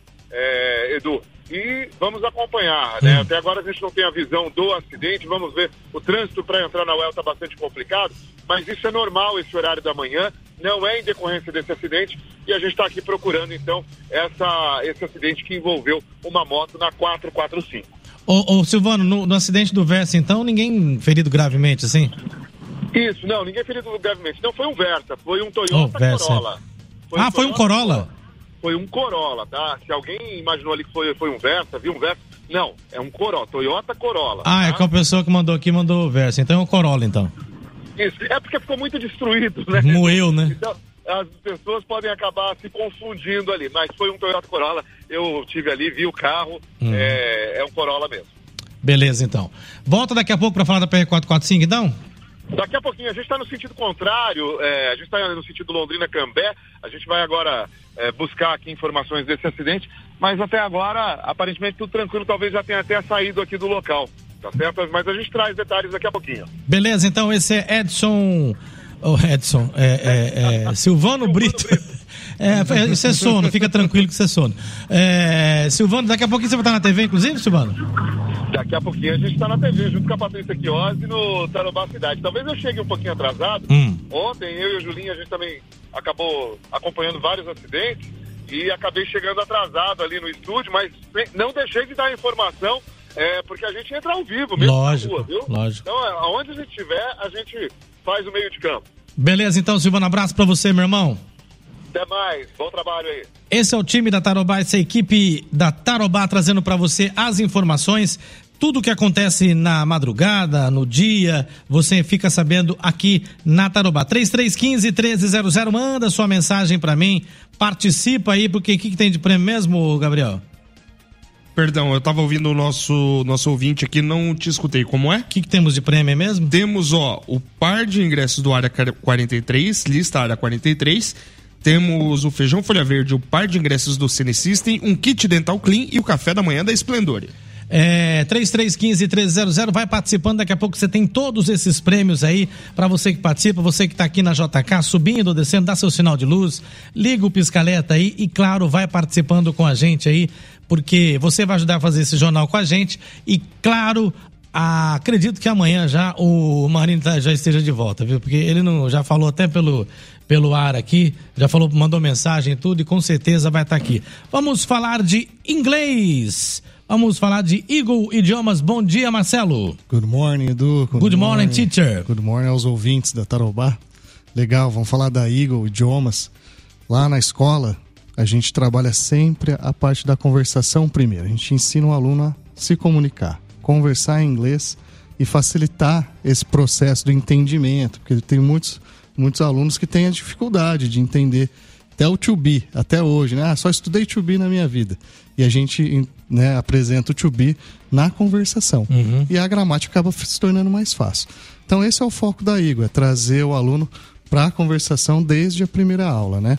é, Edu, e vamos acompanhar, né? Hum. Até agora a gente não tem a visão do acidente, vamos ver, o trânsito para entrar na U E L está bastante complicado, mas isso é normal, esse horário da manhã, não é em decorrência desse acidente, e a gente está aqui procurando, então, essa, esse acidente que envolveu uma moto na quatrocentos e quarenta e cinco. Ô, ô Silvano, no, no acidente do Versa, então, ninguém ferido gravemente, assim? Isso, não, ninguém ferido gravemente. Não foi um Versa, foi um Toyota oh, Corolla. Foi ah, um foi Toyota, um Corolla? Foi um Corolla, tá? Se alguém imaginou ali que foi, foi um Versa, viu um Versa, não, é um Corolla, Toyota Corolla. Ah, tá? É que a pessoa que mandou aqui mandou o Versa, então é um Corolla, então. Isso, é porque ficou muito destruído, né? Moeu, né? Então, as pessoas podem acabar se confundindo ali, mas foi um Toyota Corolla, eu tive ali, vi o carro, hum. é, é um Corolla mesmo. Beleza, então. Volta daqui a pouco para falar da P R quatrocentos e quarenta e cinco, então? Daqui a pouquinho, a gente está no sentido contrário, é, a gente está no sentido Londrina-Cambé, a gente vai agora é, buscar aqui informações desse acidente, mas até agora, aparentemente tudo tranquilo, talvez já tenha até saído aqui do local, tá certo? Mas a gente traz detalhes daqui a pouquinho. Beleza, então esse é Edson, oh, Edson, é, é, é Silvano Brito. É, isso é sono, fica tranquilo que isso é sono. É, Silvano, daqui a pouquinho você vai estar na T V, inclusive, Silvano? Daqui a pouquinho a gente está na T V, junto com a Patrícia Chiozzi no Tarobá Cidade. Talvez eu chegue um pouquinho atrasado. Hum. Ontem, eu e o Julinho, a gente também acabou acompanhando vários acidentes e acabei chegando atrasado ali no estúdio, mas não deixei de dar informação, é, porque a gente entra ao vivo mesmo. Lógico, na rua, viu? Lógico. Então, aonde a gente estiver, a gente faz o meio de campo. Beleza, então, Silvano, abraço pra você, meu irmão. Até mais, bom trabalho aí. Esse é o time da Tarobá, essa equipe da Tarobá trazendo para você as informações, tudo o que acontece na madrugada, no dia, você fica sabendo aqui na Tarobá. três três um cinco, um três zero zero, manda sua mensagem para mim, participa aí, porque o que, que tem de prêmio mesmo, Gabriel? Perdão, eu tava ouvindo o nosso, nosso ouvinte aqui, não te escutei. Como é? O que, que temos de prêmio mesmo? Temos, ó, o par de ingressos do Área quarenta e três, lista Área quarenta e três. Temos o feijão folha verde, o par de ingressos do Cine System, um kit dental clean e o café da manhã da Esplendore. É, três três um cinco, um três zero zero, vai participando, daqui a pouco você tem todos esses prêmios aí, para você que participa, você que tá aqui na J K, subindo ou descendo, dá seu sinal de luz, liga o pisca-alerta aí e, claro, vai participando com a gente aí, porque você vai ajudar a fazer esse jornal com a gente e, claro, ah, acredito que amanhã já o Marinho já esteja de volta, viu? Porque ele não, já falou até pelo, pelo ar aqui, já falou, mandou mensagem e tudo, e com certeza vai estar aqui. Vamos falar de inglês. Vamos falar de Eagle Idiomas. Bom dia, Marcelo. Good morning, Edu. Good, Good morning, morning, teacher. Good morning aos ouvintes da Tarobá. Legal, vamos falar da Eagle Idiomas. Lá na escola, a gente trabalha sempre a parte da conversação primeiro. A gente ensina o aluno a se comunicar, conversar em inglês e facilitar esse processo do entendimento, porque tem muitos, muitos alunos que têm a dificuldade de entender até o to be, até hoje, né? Ah, só estudei to be na minha vida. E a gente, né, apresenta o to be na conversação. Uhum. E a gramática acaba se tornando mais fácil. Então esse é o foco da Eagle, é trazer o aluno para a conversação desde a primeira aula, né?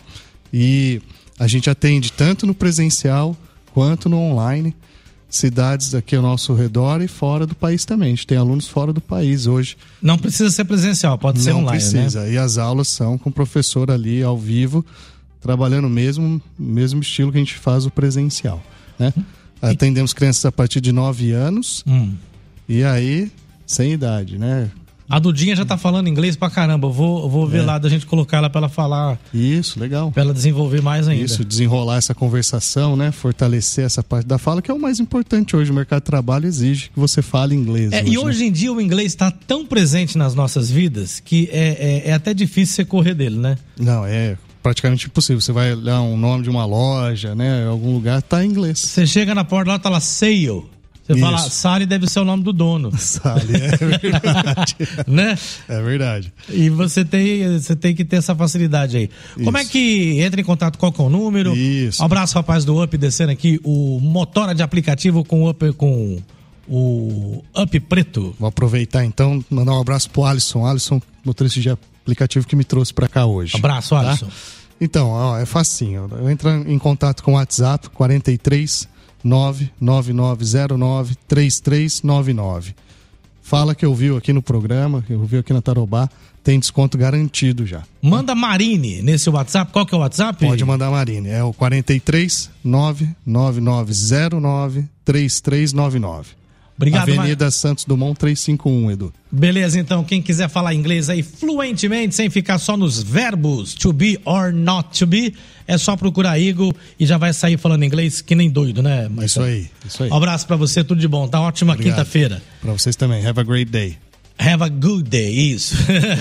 E a gente atende tanto no presencial quanto no online, cidades aqui ao nosso redor e fora do país também. A gente tem alunos fora do país hoje. Não precisa ser presencial, pode ser Não online, precisa. né? E as aulas são com o professor ali ao vivo, trabalhando o mesmo, mesmo estilo que a gente faz o presencial, né? Atendemos crianças a partir de nove anos hum. e aí, sem idade, né? A Dudinha já tá falando inglês pra caramba. Eu vou, eu vou ver é. lá da gente colocar ela pra ela falar. Isso, legal. Pra ela desenvolver mais ainda. Isso, desenrolar essa conversação, né? Fortalecer essa parte da fala, que é o mais importante hoje. O mercado de trabalho exige que você fale inglês. É, hoje, e hoje né? em dia o inglês está tão presente nas nossas vidas que é, é, é até difícil você correr dele, né? Não, é praticamente impossível. Você vai olhar um nome de uma loja, né? Em algum lugar, tá em inglês. Você chega na porta lá, tá lá, sale. Você Isso. fala, Sally deve ser o nome do dono. Sally, é verdade. Né? É verdade. E você tem, você tem que ter essa facilidade aí. Isso. Como é que entra em contato? Qual que é o número? Isso. Um abraço, rapaz do Up, descendo aqui o motora de aplicativo com Up, com o Up Preto. Vou aproveitar então, mandar um abraço pro Alisson. Alisson, motorista de aplicativo que me trouxe pra cá hoje. Abraço, Alisson. Tá? Então, ó, é facinho. Eu entro em contato com o WhatsApp quarenta e três nove nove nove zero nove três três nove nove. Fala que ouviu aqui no programa, que ouviu aqui na Tarobá, tem desconto garantido já. Manda Marine nesse WhatsApp. Qual que é o WhatsApp? Pode mandar Marine. É o quarenta e três nove nove nove zero nove três três nove nove. Obrigado, Avenida Mar... Santos Dumont trezentos e cinquenta e um, Edu. Beleza, então, quem quiser falar inglês aí fluentemente, sem ficar só nos verbos to be or not to be, é só procurar Eagle e já vai sair falando inglês que nem doido, né, Marcelo? Isso aí, isso aí. Um abraço pra você, tudo de bom, tá? Ótima Obrigado. Quinta-feira. Pra vocês também, have a great day. Have a good day, isso.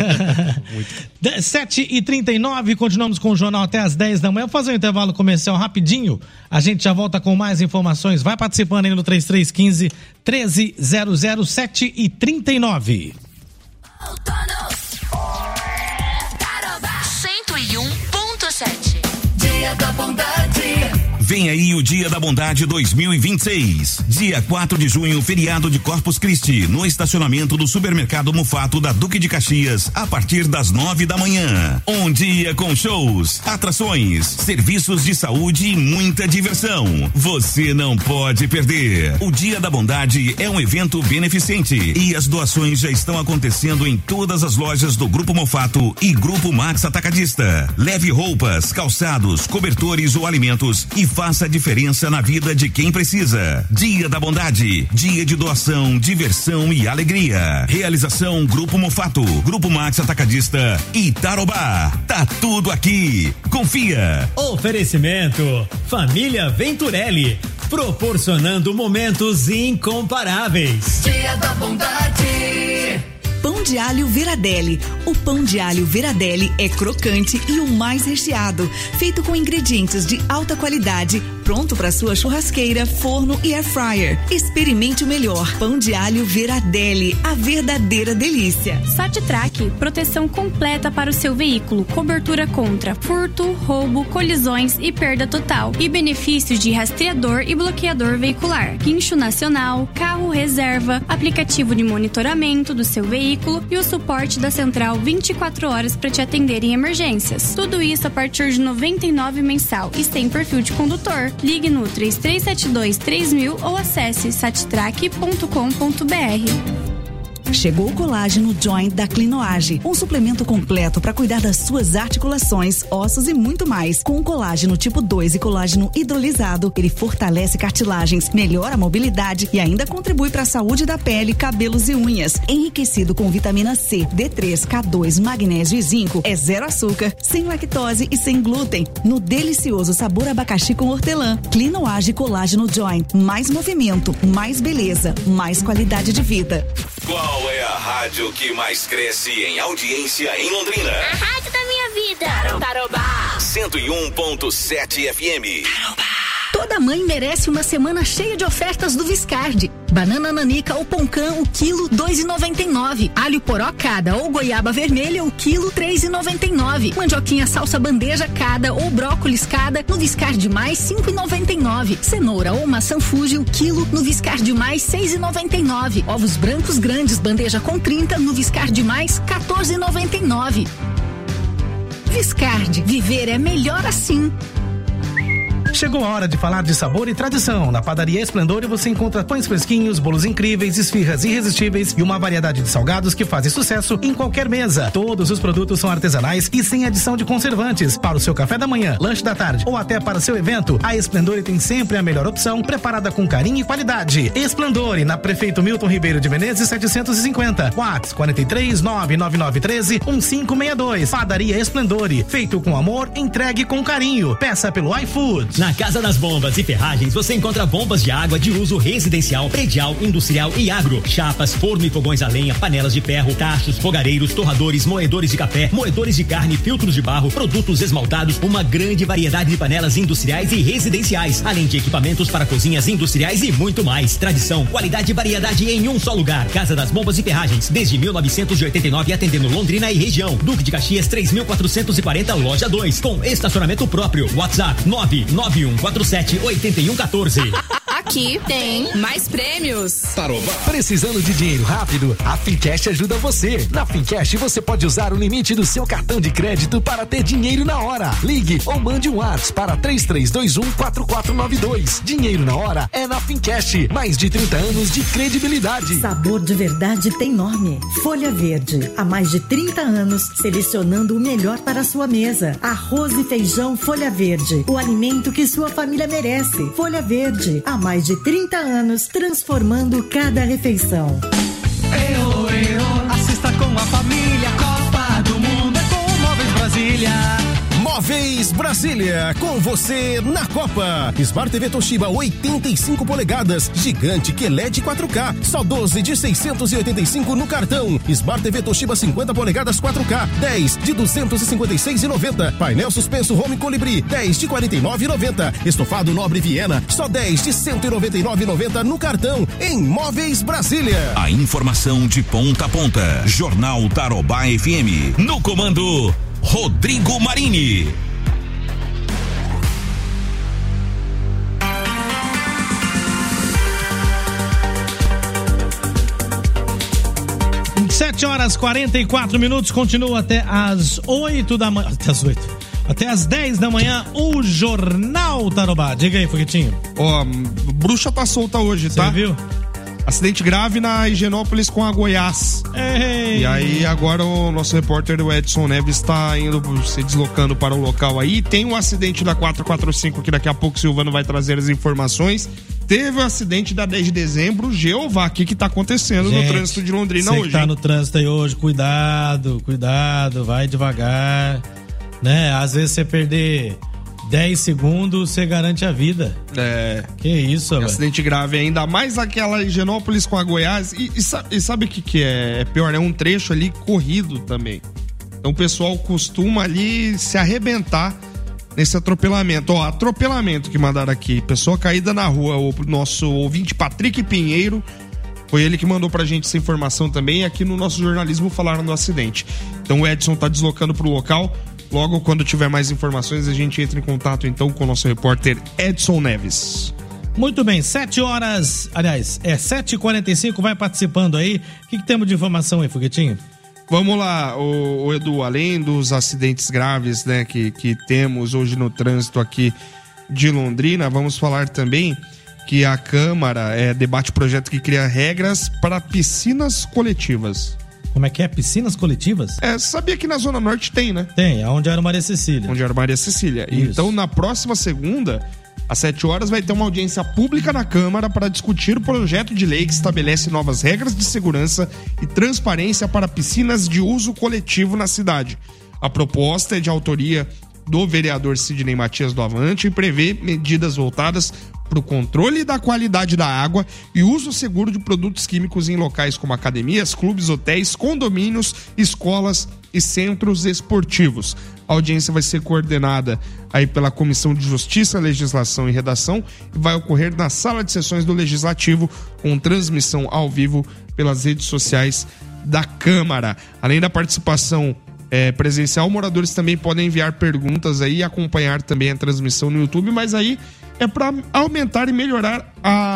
sete e trinta e nove, continuamos com o jornal até as dez da manhã. Vou fazer um intervalo comercial rapidinho. A gente já volta com mais informações. Vai participando aí no três três um cinco, um três zero zero, sete e trinta e nove. cento e um ponto sete. Dia da Bondade. Vem aí o Dia da Bondade dois mil e vinte e seis. Dia quatro de junho, feriado de Corpus Christi, no estacionamento do Supermercado Mufato da Duque de Caxias, a partir das nove da manhã. Um dia com shows, atrações, serviços de saúde e muita diversão. Você não pode perder. O Dia da Bondade é um evento beneficente e as doações já estão acontecendo em todas as lojas do Grupo Mufato e Grupo Max Atacadista. Leve roupas, calçados, cobertores ou alimentos e faça a diferença na vida de quem precisa. Dia da Bondade, dia de doação, diversão e alegria. Realização Grupo Mufato, Grupo Max Atacadista e Tarobá. Tá tudo aqui. Confia. Oferecimento Família Venturelli, proporcionando momentos incomparáveis. Dia da Bondade. Pão de alho Veradelli. O pão de alho Veradelli é crocante e o mais recheado, feito com ingredientes de alta qualidade, pronto para sua churrasqueira, forno e air fryer. Experimente o melhor pão de alho Veradelli, a verdadeira delícia. Sat-Track, proteção completa para o seu veículo, cobertura contra furto, roubo, colisões e perda total, e benefícios de rastreador e bloqueador veicular, guincho nacional, carro reserva, aplicativo de monitoramento do seu veículo e o suporte da central vinte e quatro horas para te atender em emergências. Tudo isso a partir de noventa e nove reais mensal e sem perfil de condutor. Ligue no três três sete dois três mil ou acesse sattrack ponto com ponto b r. Chegou o colágeno Joint da Clinoage, um suplemento completo para cuidar das suas articulações, ossos e muito mais. Com colágeno tipo dois e colágeno hidrolisado, ele fortalece cartilagens, melhora a mobilidade e ainda contribui para a saúde da pele, cabelos e unhas. Enriquecido com vitamina C, D três, K dois, magnésio e zinco, é zero açúcar, sem lactose e sem glúten. No delicioso sabor abacaxi com hortelã. Clinoage Colágeno Joint, mais movimento, mais beleza, mais qualidade de vida. Qual é a rádio que mais cresce em audiência em Londrina? A rádio da minha vida. Tarobá. cento e um ponto sete F M. Tarobá. Toda mãe merece uma semana cheia de ofertas do Viscardi. Banana nanica ou poncã, o quilo dois e noventa e nove. Alho poró cada ou goiaba vermelha, o quilo três e noventa e nove. Mandioquinha salsa bandeja cada ou brócolis cada no Viscardi mais cinco e noventa e nove. Cenoura ou maçã Fuji, o quilo no Viscardi mais seis e noventa e nove. Ovos brancos grandes bandeja com trinta no Viscardi mais quatorze e noventa e nove. Viscardi, viver é melhor assim. Chegou a hora de falar de sabor e tradição. Na Padaria Esplendor você encontra pães fresquinhos, bolos incríveis, esfirras irresistíveis e uma variedade de salgados que fazem sucesso em qualquer mesa. Todos os produtos são artesanais e sem adição de conservantes. Para o seu café da manhã, lanche da tarde ou até para seu evento, a Esplendor tem sempre a melhor opção, preparada com carinho e qualidade. Esplendor, na Prefeito Milton Ribeiro de Menezes setecentos e cinquenta. WhatsApp quarenta e três, nove nove nove um três, um cinco seis dois. Padaria Esplendor, feito com amor, entregue com carinho. Peça pelo iFood. Na Casa das Bombas e Ferragens você encontra bombas de água de uso residencial, predial, industrial e agro, chapas, forno e fogões a lenha, panelas de ferro, tachos, fogareiros, torradores, moedores de café, moedores de carne, filtros de barro, produtos esmaltados, uma grande variedade de panelas industriais e residenciais, além de equipamentos para cozinhas industriais e muito mais. Tradição, qualidade e variedade em um só lugar. Casa das Bombas e Ferragens, desde mil novecentos e oitenta e nove, atendendo Londrina e região. Duque de Caxias três mil quatrocentos e quarenta, loja dois, com estacionamento próprio. WhatsApp nove nove um quatro sete oito um um quatro. Aqui tem mais prêmios. Tarobá. Precisando de dinheiro rápido? A Fincast ajuda você. Na Fincast você pode usar o limite do seu cartão de crédito para ter dinheiro na hora. Ligue ou mande um WhatsApp para três três dois um quatro quatro nove dois. Dinheiro na hora é na Fincast. Mais de trinta anos de credibilidade. Sabor de verdade tem nome. Folha Verde. Há mais de trinta anos, selecionando o melhor para a sua mesa. Arroz e feijão Folha Verde. O alimento que sua família merece. Folha Verde. Há mais de trinta anos, transformando cada refeição. Eu, eu, assista com a família, Copa do Mundo é com Móveis Brasília. Móveis Brasília, com você na Copa. Smart T V Toshiba oitenta e cinco polegadas, gigante Q L E D quatro K, só doze de seiscentos e oitenta e cinco no cartão. Smart T V Toshiba cinquenta polegadas quatro K, dez de duzentos e cinquenta e seis reais e noventa centavos. Painel suspenso Home Colibri, dez de quarenta e nove reais e noventa centavos. Estofado Nobre Viena, só dez de cento e noventa e nove reais e noventa centavos no cartão. Em Móveis Brasília. A informação de ponta a ponta. Jornal Tarobá F M. No comando, Rodrigo Marini. Sete horas e quarenta e quatro minutos, continua até às oito da manhã. Até às oito. Até às dez da manhã, o Jornal Tarobá. Diga aí, Foguetinho. Ó, oh, bruxa tá solta hoje, tá? Você viu? Acidente grave na Higienópolis com a Goiás. Ei. E aí agora o nosso repórter, o Edson Neves, está indo, se deslocando para o local aí. Tem um acidente da quatrocentos e quarenta e cinco que daqui a pouco o Silvano vai trazer as informações. Teve o um acidente da dez de dezembro, Jeová, o que que tá acontecendo Gente, no trânsito de Londrina você hoje? Que tá no trânsito aí hoje, cuidado, cuidado, vai devagar, né? Às vezes você perder dez segundos, você garante a vida. É. Que isso, velho. Acidente grave ainda mais aquela Higienópolis com a Goiás. E, e, sabe, e sabe o que que é, é pior? É um trecho ali corrido também. Então o pessoal costuma ali se arrebentar nesse atropelamento. Ó, atropelamento que mandaram aqui. Pessoa caída na rua. O nosso ouvinte Patrick Pinheiro, foi ele que mandou pra gente essa informação também. E aqui no nosso jornalismo falaram do acidente. Então o Edson tá deslocando pro local. Logo, quando tiver mais informações, a gente entra em contato então com o nosso repórter Edson Neves. Muito bem, sete horas, aliás, é sete e quarenta e cinco, vai participando aí. O que, que temos de informação aí, Foguetinho? Vamos lá, o, o Edu, além dos acidentes graves, né, que, que temos hoje no trânsito aqui de Londrina, vamos falar também que a Câmara é, debate projeto que cria regras para piscinas coletivas. Como é que é? Piscinas coletivas? É, sabia que na Zona Norte tem, né? Tem, onde era Maria Cecília. Onde era Maria Cecília. Isso. Então, na próxima segunda, às sete horas, vai ter uma audiência pública na Câmara para discutir o projeto de lei que estabelece novas regras de segurança e transparência para piscinas de uso coletivo na cidade. A proposta é de autoria do vereador Sidney Matias do Avante e prevê medidas voltadas para o controle da qualidade da água e uso seguro de produtos químicos em locais como academias, clubes, hotéis, condomínios, escolas e centros esportivos. A audiência vai ser coordenada aí pela Comissão de Justiça, Legislação e Redação e vai ocorrer na Sala de Sessões do Legislativo com transmissão ao vivo pelas redes sociais da Câmara. Além da participação É, presencial, moradores também podem enviar perguntas aí e acompanhar também a transmissão no YouTube, mas aí é para aumentar e melhorar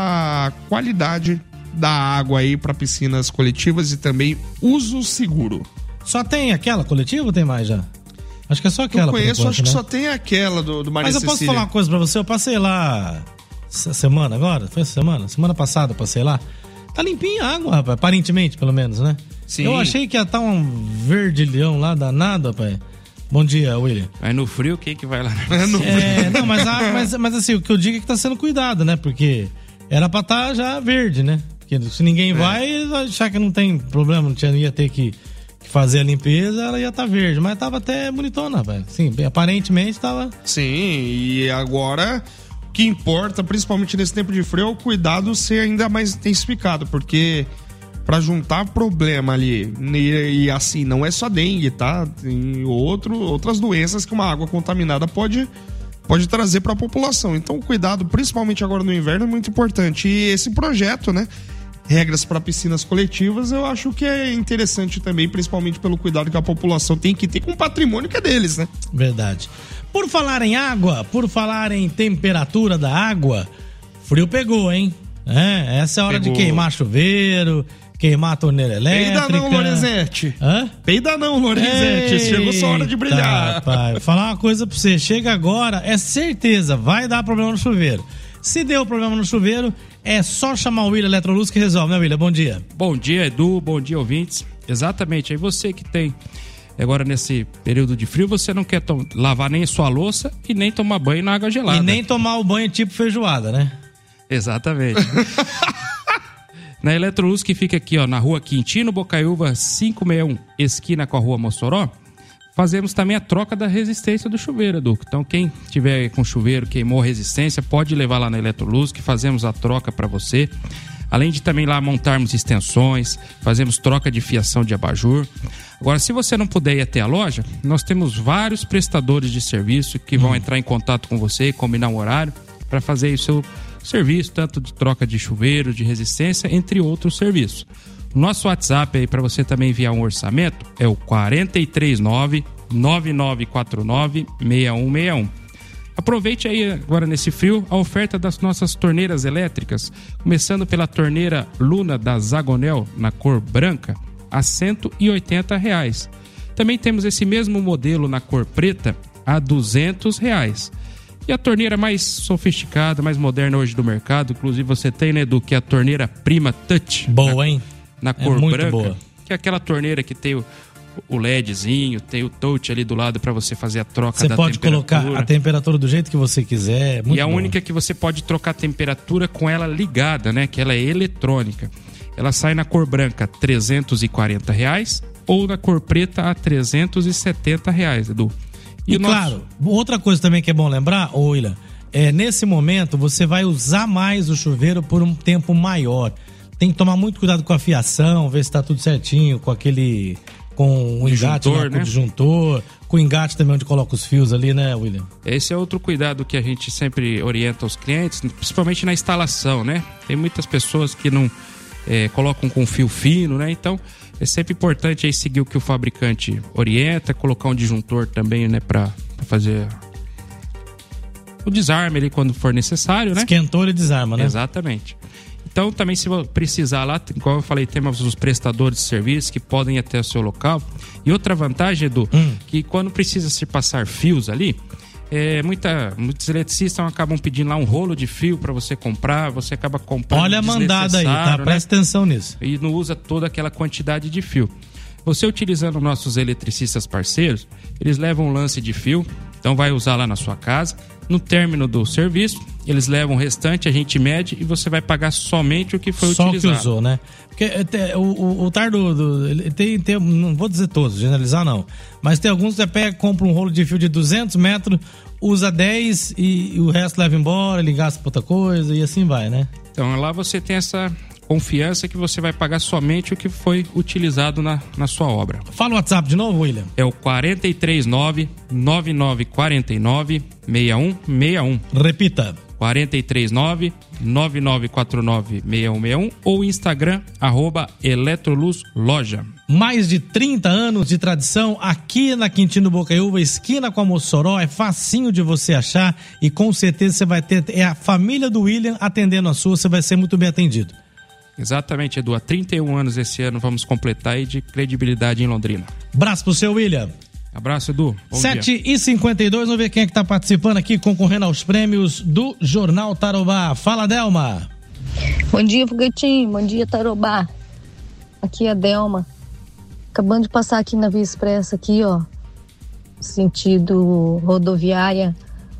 a qualidade da água aí para piscinas coletivas e também uso seguro. Só tem aquela coletiva ou tem mais já? Acho que é só aquela. Eu conheço, enquanto, acho que né? só tem aquela do, do Maria Mas eu Cecília. posso falar uma coisa pra você? Eu passei lá essa semana agora, foi essa semana? Semana passada eu passei lá. Tá limpinha a água, rapaz, aparentemente, pelo menos, né? Sim. Eu achei que ia estar um verdilhão lá danado, rapaz. Bom dia, William. Mas no frio, quem que vai lá? É, não, mas, a, mas, mas assim, o que eu digo é que tá sendo cuidado, né? Porque era pra estar já verde, né? Porque se ninguém vai, vai achar que não tem problema, não tinha, ia ter que, que fazer a limpeza, ela ia estar tá verde. Mas tava até bonitona, velho. Sim, bem, aparentemente tava. Sim, e agora o que importa, principalmente nesse tempo de frio, é o cuidado ser ainda mais intensificado, porque pra juntar problema ali, e, e assim, não é só dengue, tá? Tem outro, outras doenças que uma água contaminada pode, pode trazer pra população. Então o cuidado, principalmente agora no inverno, é muito importante. E esse projeto, né? Regras para piscinas coletivas, eu acho que é interessante também, principalmente pelo cuidado que a população tem que ter com o patrimônio que é deles, né? Verdade. Por falar em água, por falar em temperatura da água, frio pegou, hein? É, essa é a hora Pegou. de queimar chuveiro, queimar a torneira elétrica. Peida não, Lorenzetti. Hã? Peida não, Lorenzetti. Chegou sua hora de brilhar. Rapaz, vou falar uma coisa pra você. Chega agora, é certeza, vai dar problema no chuveiro. Se deu problema no chuveiro, é só chamar o William Eletroluz que resolve, né, William? Bom dia. Bom dia, Edu. Bom dia, ouvintes. Exatamente. Aí você que tem, agora nesse período de frio, você não quer to- lavar nem a sua louça e nem tomar banho na água gelada. E nem tomar o banho tipo feijoada, né? Exatamente. Na Eletroluz, que fica aqui, ó, na rua Quintino Bocaiúva quinhentos e sessenta e um, esquina com a rua Mossoró, fazemos também a troca da resistência do chuveiro, Edu. Então, quem tiver com chuveiro, queimou a resistência, pode levar lá na Eletroluz, que fazemos a troca para você. Além de também lá montarmos extensões, fazemos troca de fiação de abajur. Agora, se você não puder ir até a loja, nós temos vários prestadores de serviço que vão entrar em contato com você, combinar um horário para fazer o seu serviço, tanto de troca de chuveiro, de resistência, entre outros serviços. O nosso WhatsApp aí para você também enviar um orçamento é o quatro três nove, nove nove quatro nove, seis um seis um. Aproveite aí agora nesse frio a oferta das nossas torneiras elétricas, começando pela torneira Luna da Zagonel na cor branca a cento e oitenta reais. Também temos esse mesmo modelo na cor preta a duzentos reais. E a torneira mais sofisticada, mais moderna hoje do mercado, inclusive você tem, né, Edu, que é a torneira Prima Touch. Boa, hein? Na É cor muito branca. boa. Que é aquela torneira que tem o, o LEDzinho, tem o touch ali do lado para você fazer a troca Você da pode temperatura. colocar a temperatura do jeito que você quiser. É muito E a boa. única que você pode trocar a temperatura com ela ligada, né? Que ela é eletrônica. Ela sai na cor branca trezentos e quarenta reais ou na cor preta a trezentos e setenta reais, Edu. E, o nosso- claro, outra coisa também que é bom lembrar, ô William, é nesse momento você vai usar mais o chuveiro por um tempo maior. Tem que tomar muito cuidado com a fiação, ver se tá tudo certinho, com aquele. Com o engate, Disjuntor, né, com né? o disjuntor, com o engate também onde coloca os fios ali, né, William? Esse é outro cuidado que a gente sempre orienta aos clientes, principalmente na instalação, né? Tem muitas pessoas que não é, colocam com fio fino, né? Então é sempre importante aí seguir o que o fabricante orienta, colocar um disjuntor também, né, para fazer o desarme ali quando for necessário, né? Esquentou, ele desarma, né? Exatamente. Então, também, se precisar lá, igual eu falei, temos os prestadores de serviço que podem ir até o seu local. E outra vantagem, Edu, Hum. que quando precisa se passar fios ali, é, muita, muitos eletricistas acabam pedindo lá um rolo de fio para você comprar, você acaba comprando. Olha a mandada aí, tá? desnecessário, né? Presta atenção nisso. E não usa toda aquela quantidade de fio. Você utilizando nossos eletricistas parceiros, eles levam um lance de fio, então vai usar lá na sua casa. No término do serviço, eles levam o restante, a gente mede e você vai pagar somente o que foi Só o utilizado. que usou, né? Porque é, o, o, o tardo, do, ele tem, tem, não vou dizer todos, generalizar não, mas tem alguns que você pega, compra um rolo de fio de duzentos metros, usa dez e, e o resto leva embora, ele gasta pra outra coisa e assim vai, né? Então lá você tem essa confiança que você vai pagar somente o que foi utilizado na, na sua obra. Fala o WhatsApp de novo, William. É o quatro três nove, nove nove quatro nove, seis um seis um. Repita. quatro três nove, nove nove quatro nove, seis um seis um ou Instagram, arroba Eletroluz Loja. Mais de trinta anos de tradição aqui na Quintino Bocaiúva, esquina com a Mossoró, é facinho de você achar e com certeza você vai ter, é a família do William atendendo a sua, você vai ser muito bem atendido. Exatamente, Edu. Há trinta e um anos esse ano vamos completar aí de credibilidade em Londrina. Braço pro seu William. Abraço, Edu. sete e cinquenta e dois, vamos ver quem é que tá participando aqui, concorrendo aos prêmios do Jornal Tarobá. Fala, Delma. Bom dia, Foguetinho. Bom dia, Tarobá. Aqui é a Delma. Acabando de passar aqui na Via Expressa, aqui, ó. Sentido rodoviária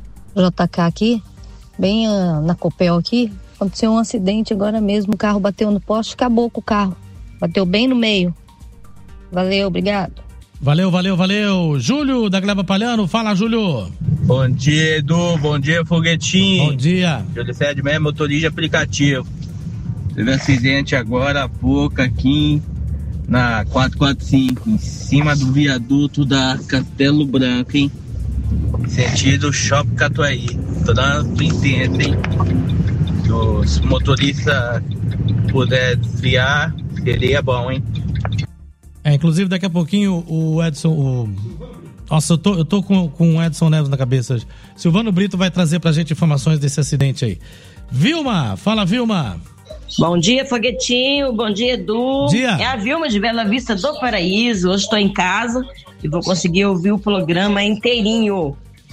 J K aqui. Bem uh, na Copel aqui. Aconteceu um acidente agora mesmo. O carro bateu no poste, acabou com o carro. Bateu bem no meio. Valeu, obrigado. Valeu, valeu, valeu. Júlio da Gleba Palhano, fala, Júlio. Bom dia, Edu. Bom dia, Foguetinho. Bom dia. Júlio César mesmo, motorista de aplicativo. Teve um acidente agora há pouco aqui na quatrocentos e quarenta e cinco, em cima do viaduto da Castelo Branco, hein? Sentido Shopping Catuaí. Trânsito intenso, hein? Se os motoristas puderem desviar, seria bom, hein? É, inclusive daqui a pouquinho o Edson, o... Nossa, eu tô, eu tô com, com o Edson Neves na cabeça hoje. Silvano Brito vai trazer pra gente informações desse acidente aí. Vilma, fala, Vilma. Bom dia, Foguetinho, bom dia, Edu. Dia. É a Vilma de Bela Vista do Paraíso. Hoje estou em casa e vou conseguir ouvir o programa inteirinho.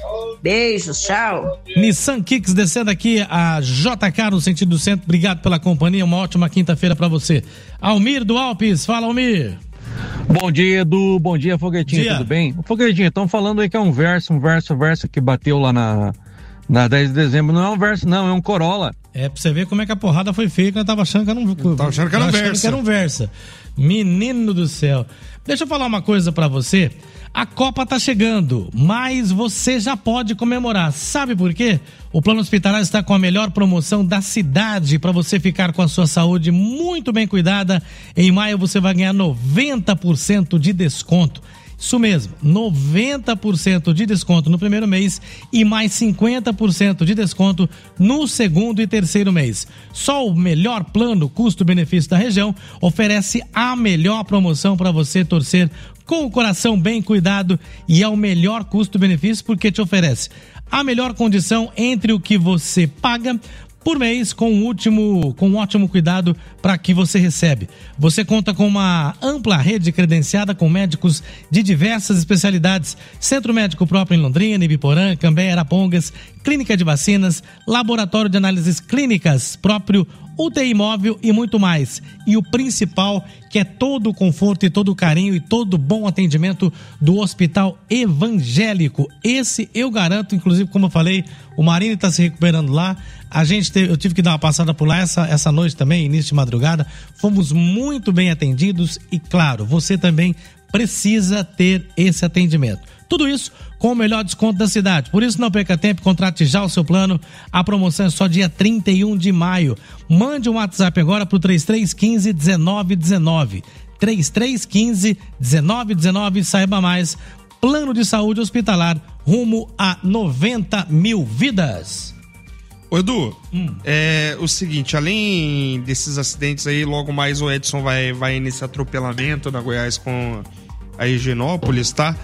Beijos, tchau. Nissan Kicks descendo aqui a J K no sentido do centro. Obrigado pela companhia, uma ótima quinta-feira pra você. Almir do Alpes, fala, Almir. Bom dia, Edu. Bom dia, Foguetinho. Dia. Tudo bem? Foguetinho, estão falando aí que é um verso, um verso, um verso que bateu lá na, na dez de dezembro. Não é um verso, não, é um Corolla. É, pra você ver como é que a porrada foi feia, que eu tava achando que era um, tava achando que era um Versa. Que era um Versa. Menino do céu. Deixa eu falar uma coisa pra você. A Copa tá chegando, mas você já pode comemorar. Sabe por quê? O Plano Hospitalar está com a melhor promoção da cidade para você ficar com a sua saúde muito bem cuidada. Em maio você vai ganhar noventa por cento de desconto. Isso mesmo, noventa por cento de desconto no primeiro mês e mais cinquenta por cento de desconto no segundo e terceiro mês. Só o melhor plano custo-benefício da região oferece a melhor promoção para você torcer com o coração bem cuidado e é o melhor custo-benefício porque te oferece a melhor condição entre o que você paga por mês com um último, com um ótimo cuidado para que você recebe. Você conta com uma ampla rede credenciada com médicos de diversas especialidades, centro médico próprio em Londrina, Ibiporã, Cambé, Arapongas, clínica de vacinas, laboratório de análises clínicas próprio, U T I móvel e muito mais. E o principal, que é todo o conforto e todo o carinho e todo o bom atendimento do Hospital Evangélico. Esse eu garanto, inclusive, como eu falei, o Marinho está se recuperando lá. A gente teve, eu tive que dar uma passada por lá essa, essa noite também, início de madrugada. Fomos muito bem atendidos e, claro, você também precisa ter esse atendimento. Tudo isso com o melhor desconto da cidade. Por isso, não perca tempo, contrate já o seu plano. A promoção é só dia trinta e um de maio. Mande um WhatsApp agora para o três três um cinco, um nove um nove. três três um cinco, um nove um nove. Saiba mais. Plano de saúde hospitalar rumo a noventa mil vidas. Ô Edu, hum. é o seguinte, além desses acidentes aí, logo mais o Edson vai, vai nesse atropelamento na Goiás com a Higienópolis, tá?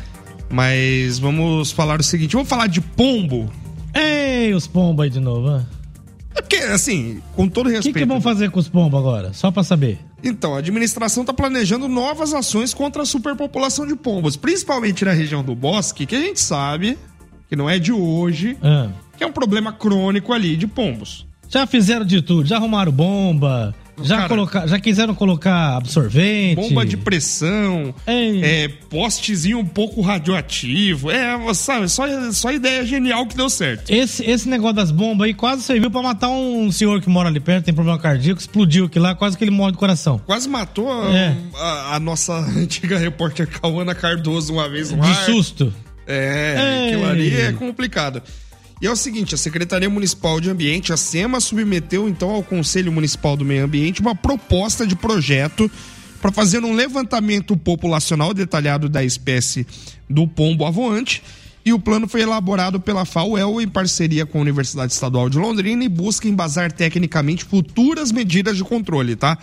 Mas vamos falar o seguinte, vamos falar de pombo. Ei, os pombos aí de novo, né? É porque, assim, com todo respeito... O que, que vão fazer com os pombos agora? Só pra saber. Então, a administração tá planejando novas ações contra a superpopulação de pombos, principalmente na região do Bosque, que a gente sabe que não é de hoje, ah. que é um problema crônico ali de pombos. Já fizeram de tudo, já arrumaram bomba... Já, colocar, já quiseram colocar absorvente. Bomba de pressão, é, postezinho um pouco radioativo. É, sabe, só, só ideia genial que deu certo. Esse, esse negócio das bombas aí quase serviu pra matar um senhor que mora ali perto, tem problema cardíaco, explodiu aqui lá, quase que ele morre do coração. Quase matou é. a, a nossa antiga repórter Cauana Cardoso uma vez no ar. De susto. É, Ei. aquilo ali é complicado. E é o seguinte, a Secretaria Municipal de Ambiente, a SEMA, submeteu então ao Conselho Municipal do Meio Ambiente uma proposta de projeto para fazer um levantamento populacional detalhado da espécie do pombo avoante. E o plano foi elaborado pela FAUEL em parceria com a Universidade Estadual de Londrina e busca embasar tecnicamente futuras medidas de controle, tá?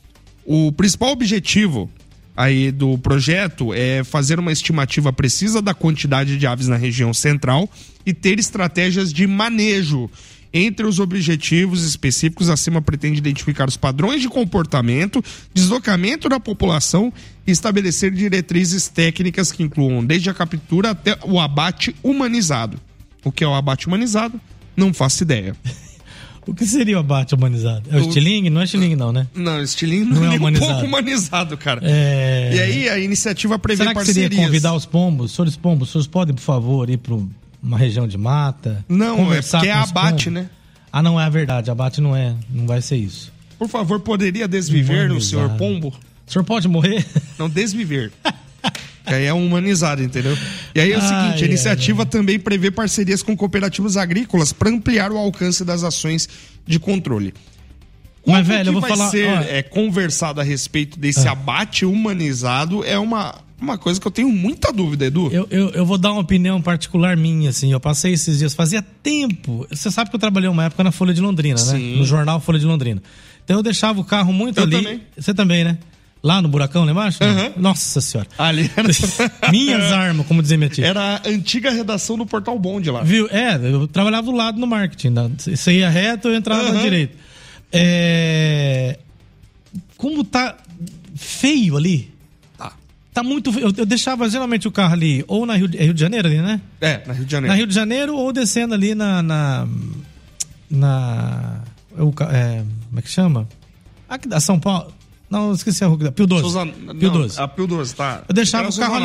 O principal objetivo aí do projeto é fazer uma estimativa precisa da quantidade de aves na região central e ter estratégias de manejo Entre os objetivos específicos acima, pretende identificar os padrões de comportamento, deslocamento da população e estabelecer diretrizes técnicas que incluam desde a captura até o abate humanizado. O que é o abate humanizado? Não faço ideia. O que seria o abate humanizado? É o, o... estilingue? Não é estilingue não, né? Não, estilingue não, não é, é humanizado. Um pouco humanizado, cara. É... E aí a iniciativa prevê Será que parcerias. Seria convidar os pombos? Senhores pombos, os senhores podem, por favor, ir para uma região de mata? Não, é porque é abate, pombos? Né? Ah, não é a verdade. Abate não é. Não vai ser isso. Por favor, poderia desviver o senhor pombo? O senhor pode morrer? Não, desviver. Que aí é humanizado, entendeu? E aí é o ai, seguinte, a iniciativa ai, ai. também prevê parcerias com cooperativas agrícolas para ampliar o alcance das ações de controle. Como Mas, velho, que eu vou vai falar, ser ó, é, conversado a respeito desse ah. abate humanizado é uma, uma coisa que eu tenho muita dúvida, Edu. Eu, eu, eu vou dar uma opinião particular minha, assim. Eu passei esses dias, fazia tempo. Você sabe que eu trabalhei uma época na Folha de Londrina, Sim. né? No jornal Folha de Londrina. Então eu deixava o carro muito eu ali. Também. Você também, né? Lá no buracão, lá embaixo? Uhum. Nossa senhora. Ali era... Minhas armas, como dizia minha tia. Era a antiga redação do Portal Bonde lá. Viu? É, eu trabalhava do lado no marketing. Você ia reto, eu entrava uhum. na direita. É... Como tá feio ali. Tá. Tá muito feio. Eu, eu deixava geralmente o carro ali, ou na Rio de, Rio de Janeiro ali, né? É, na Rio de Janeiro. Na Rio de Janeiro, ou descendo ali na... Na... na eu, é, como é que chama? Aqui da São Paulo... Não, esqueci a rua. Pio doze. Suzano, Pio doze. A Pio doze, tá. Eu deixava o carro ali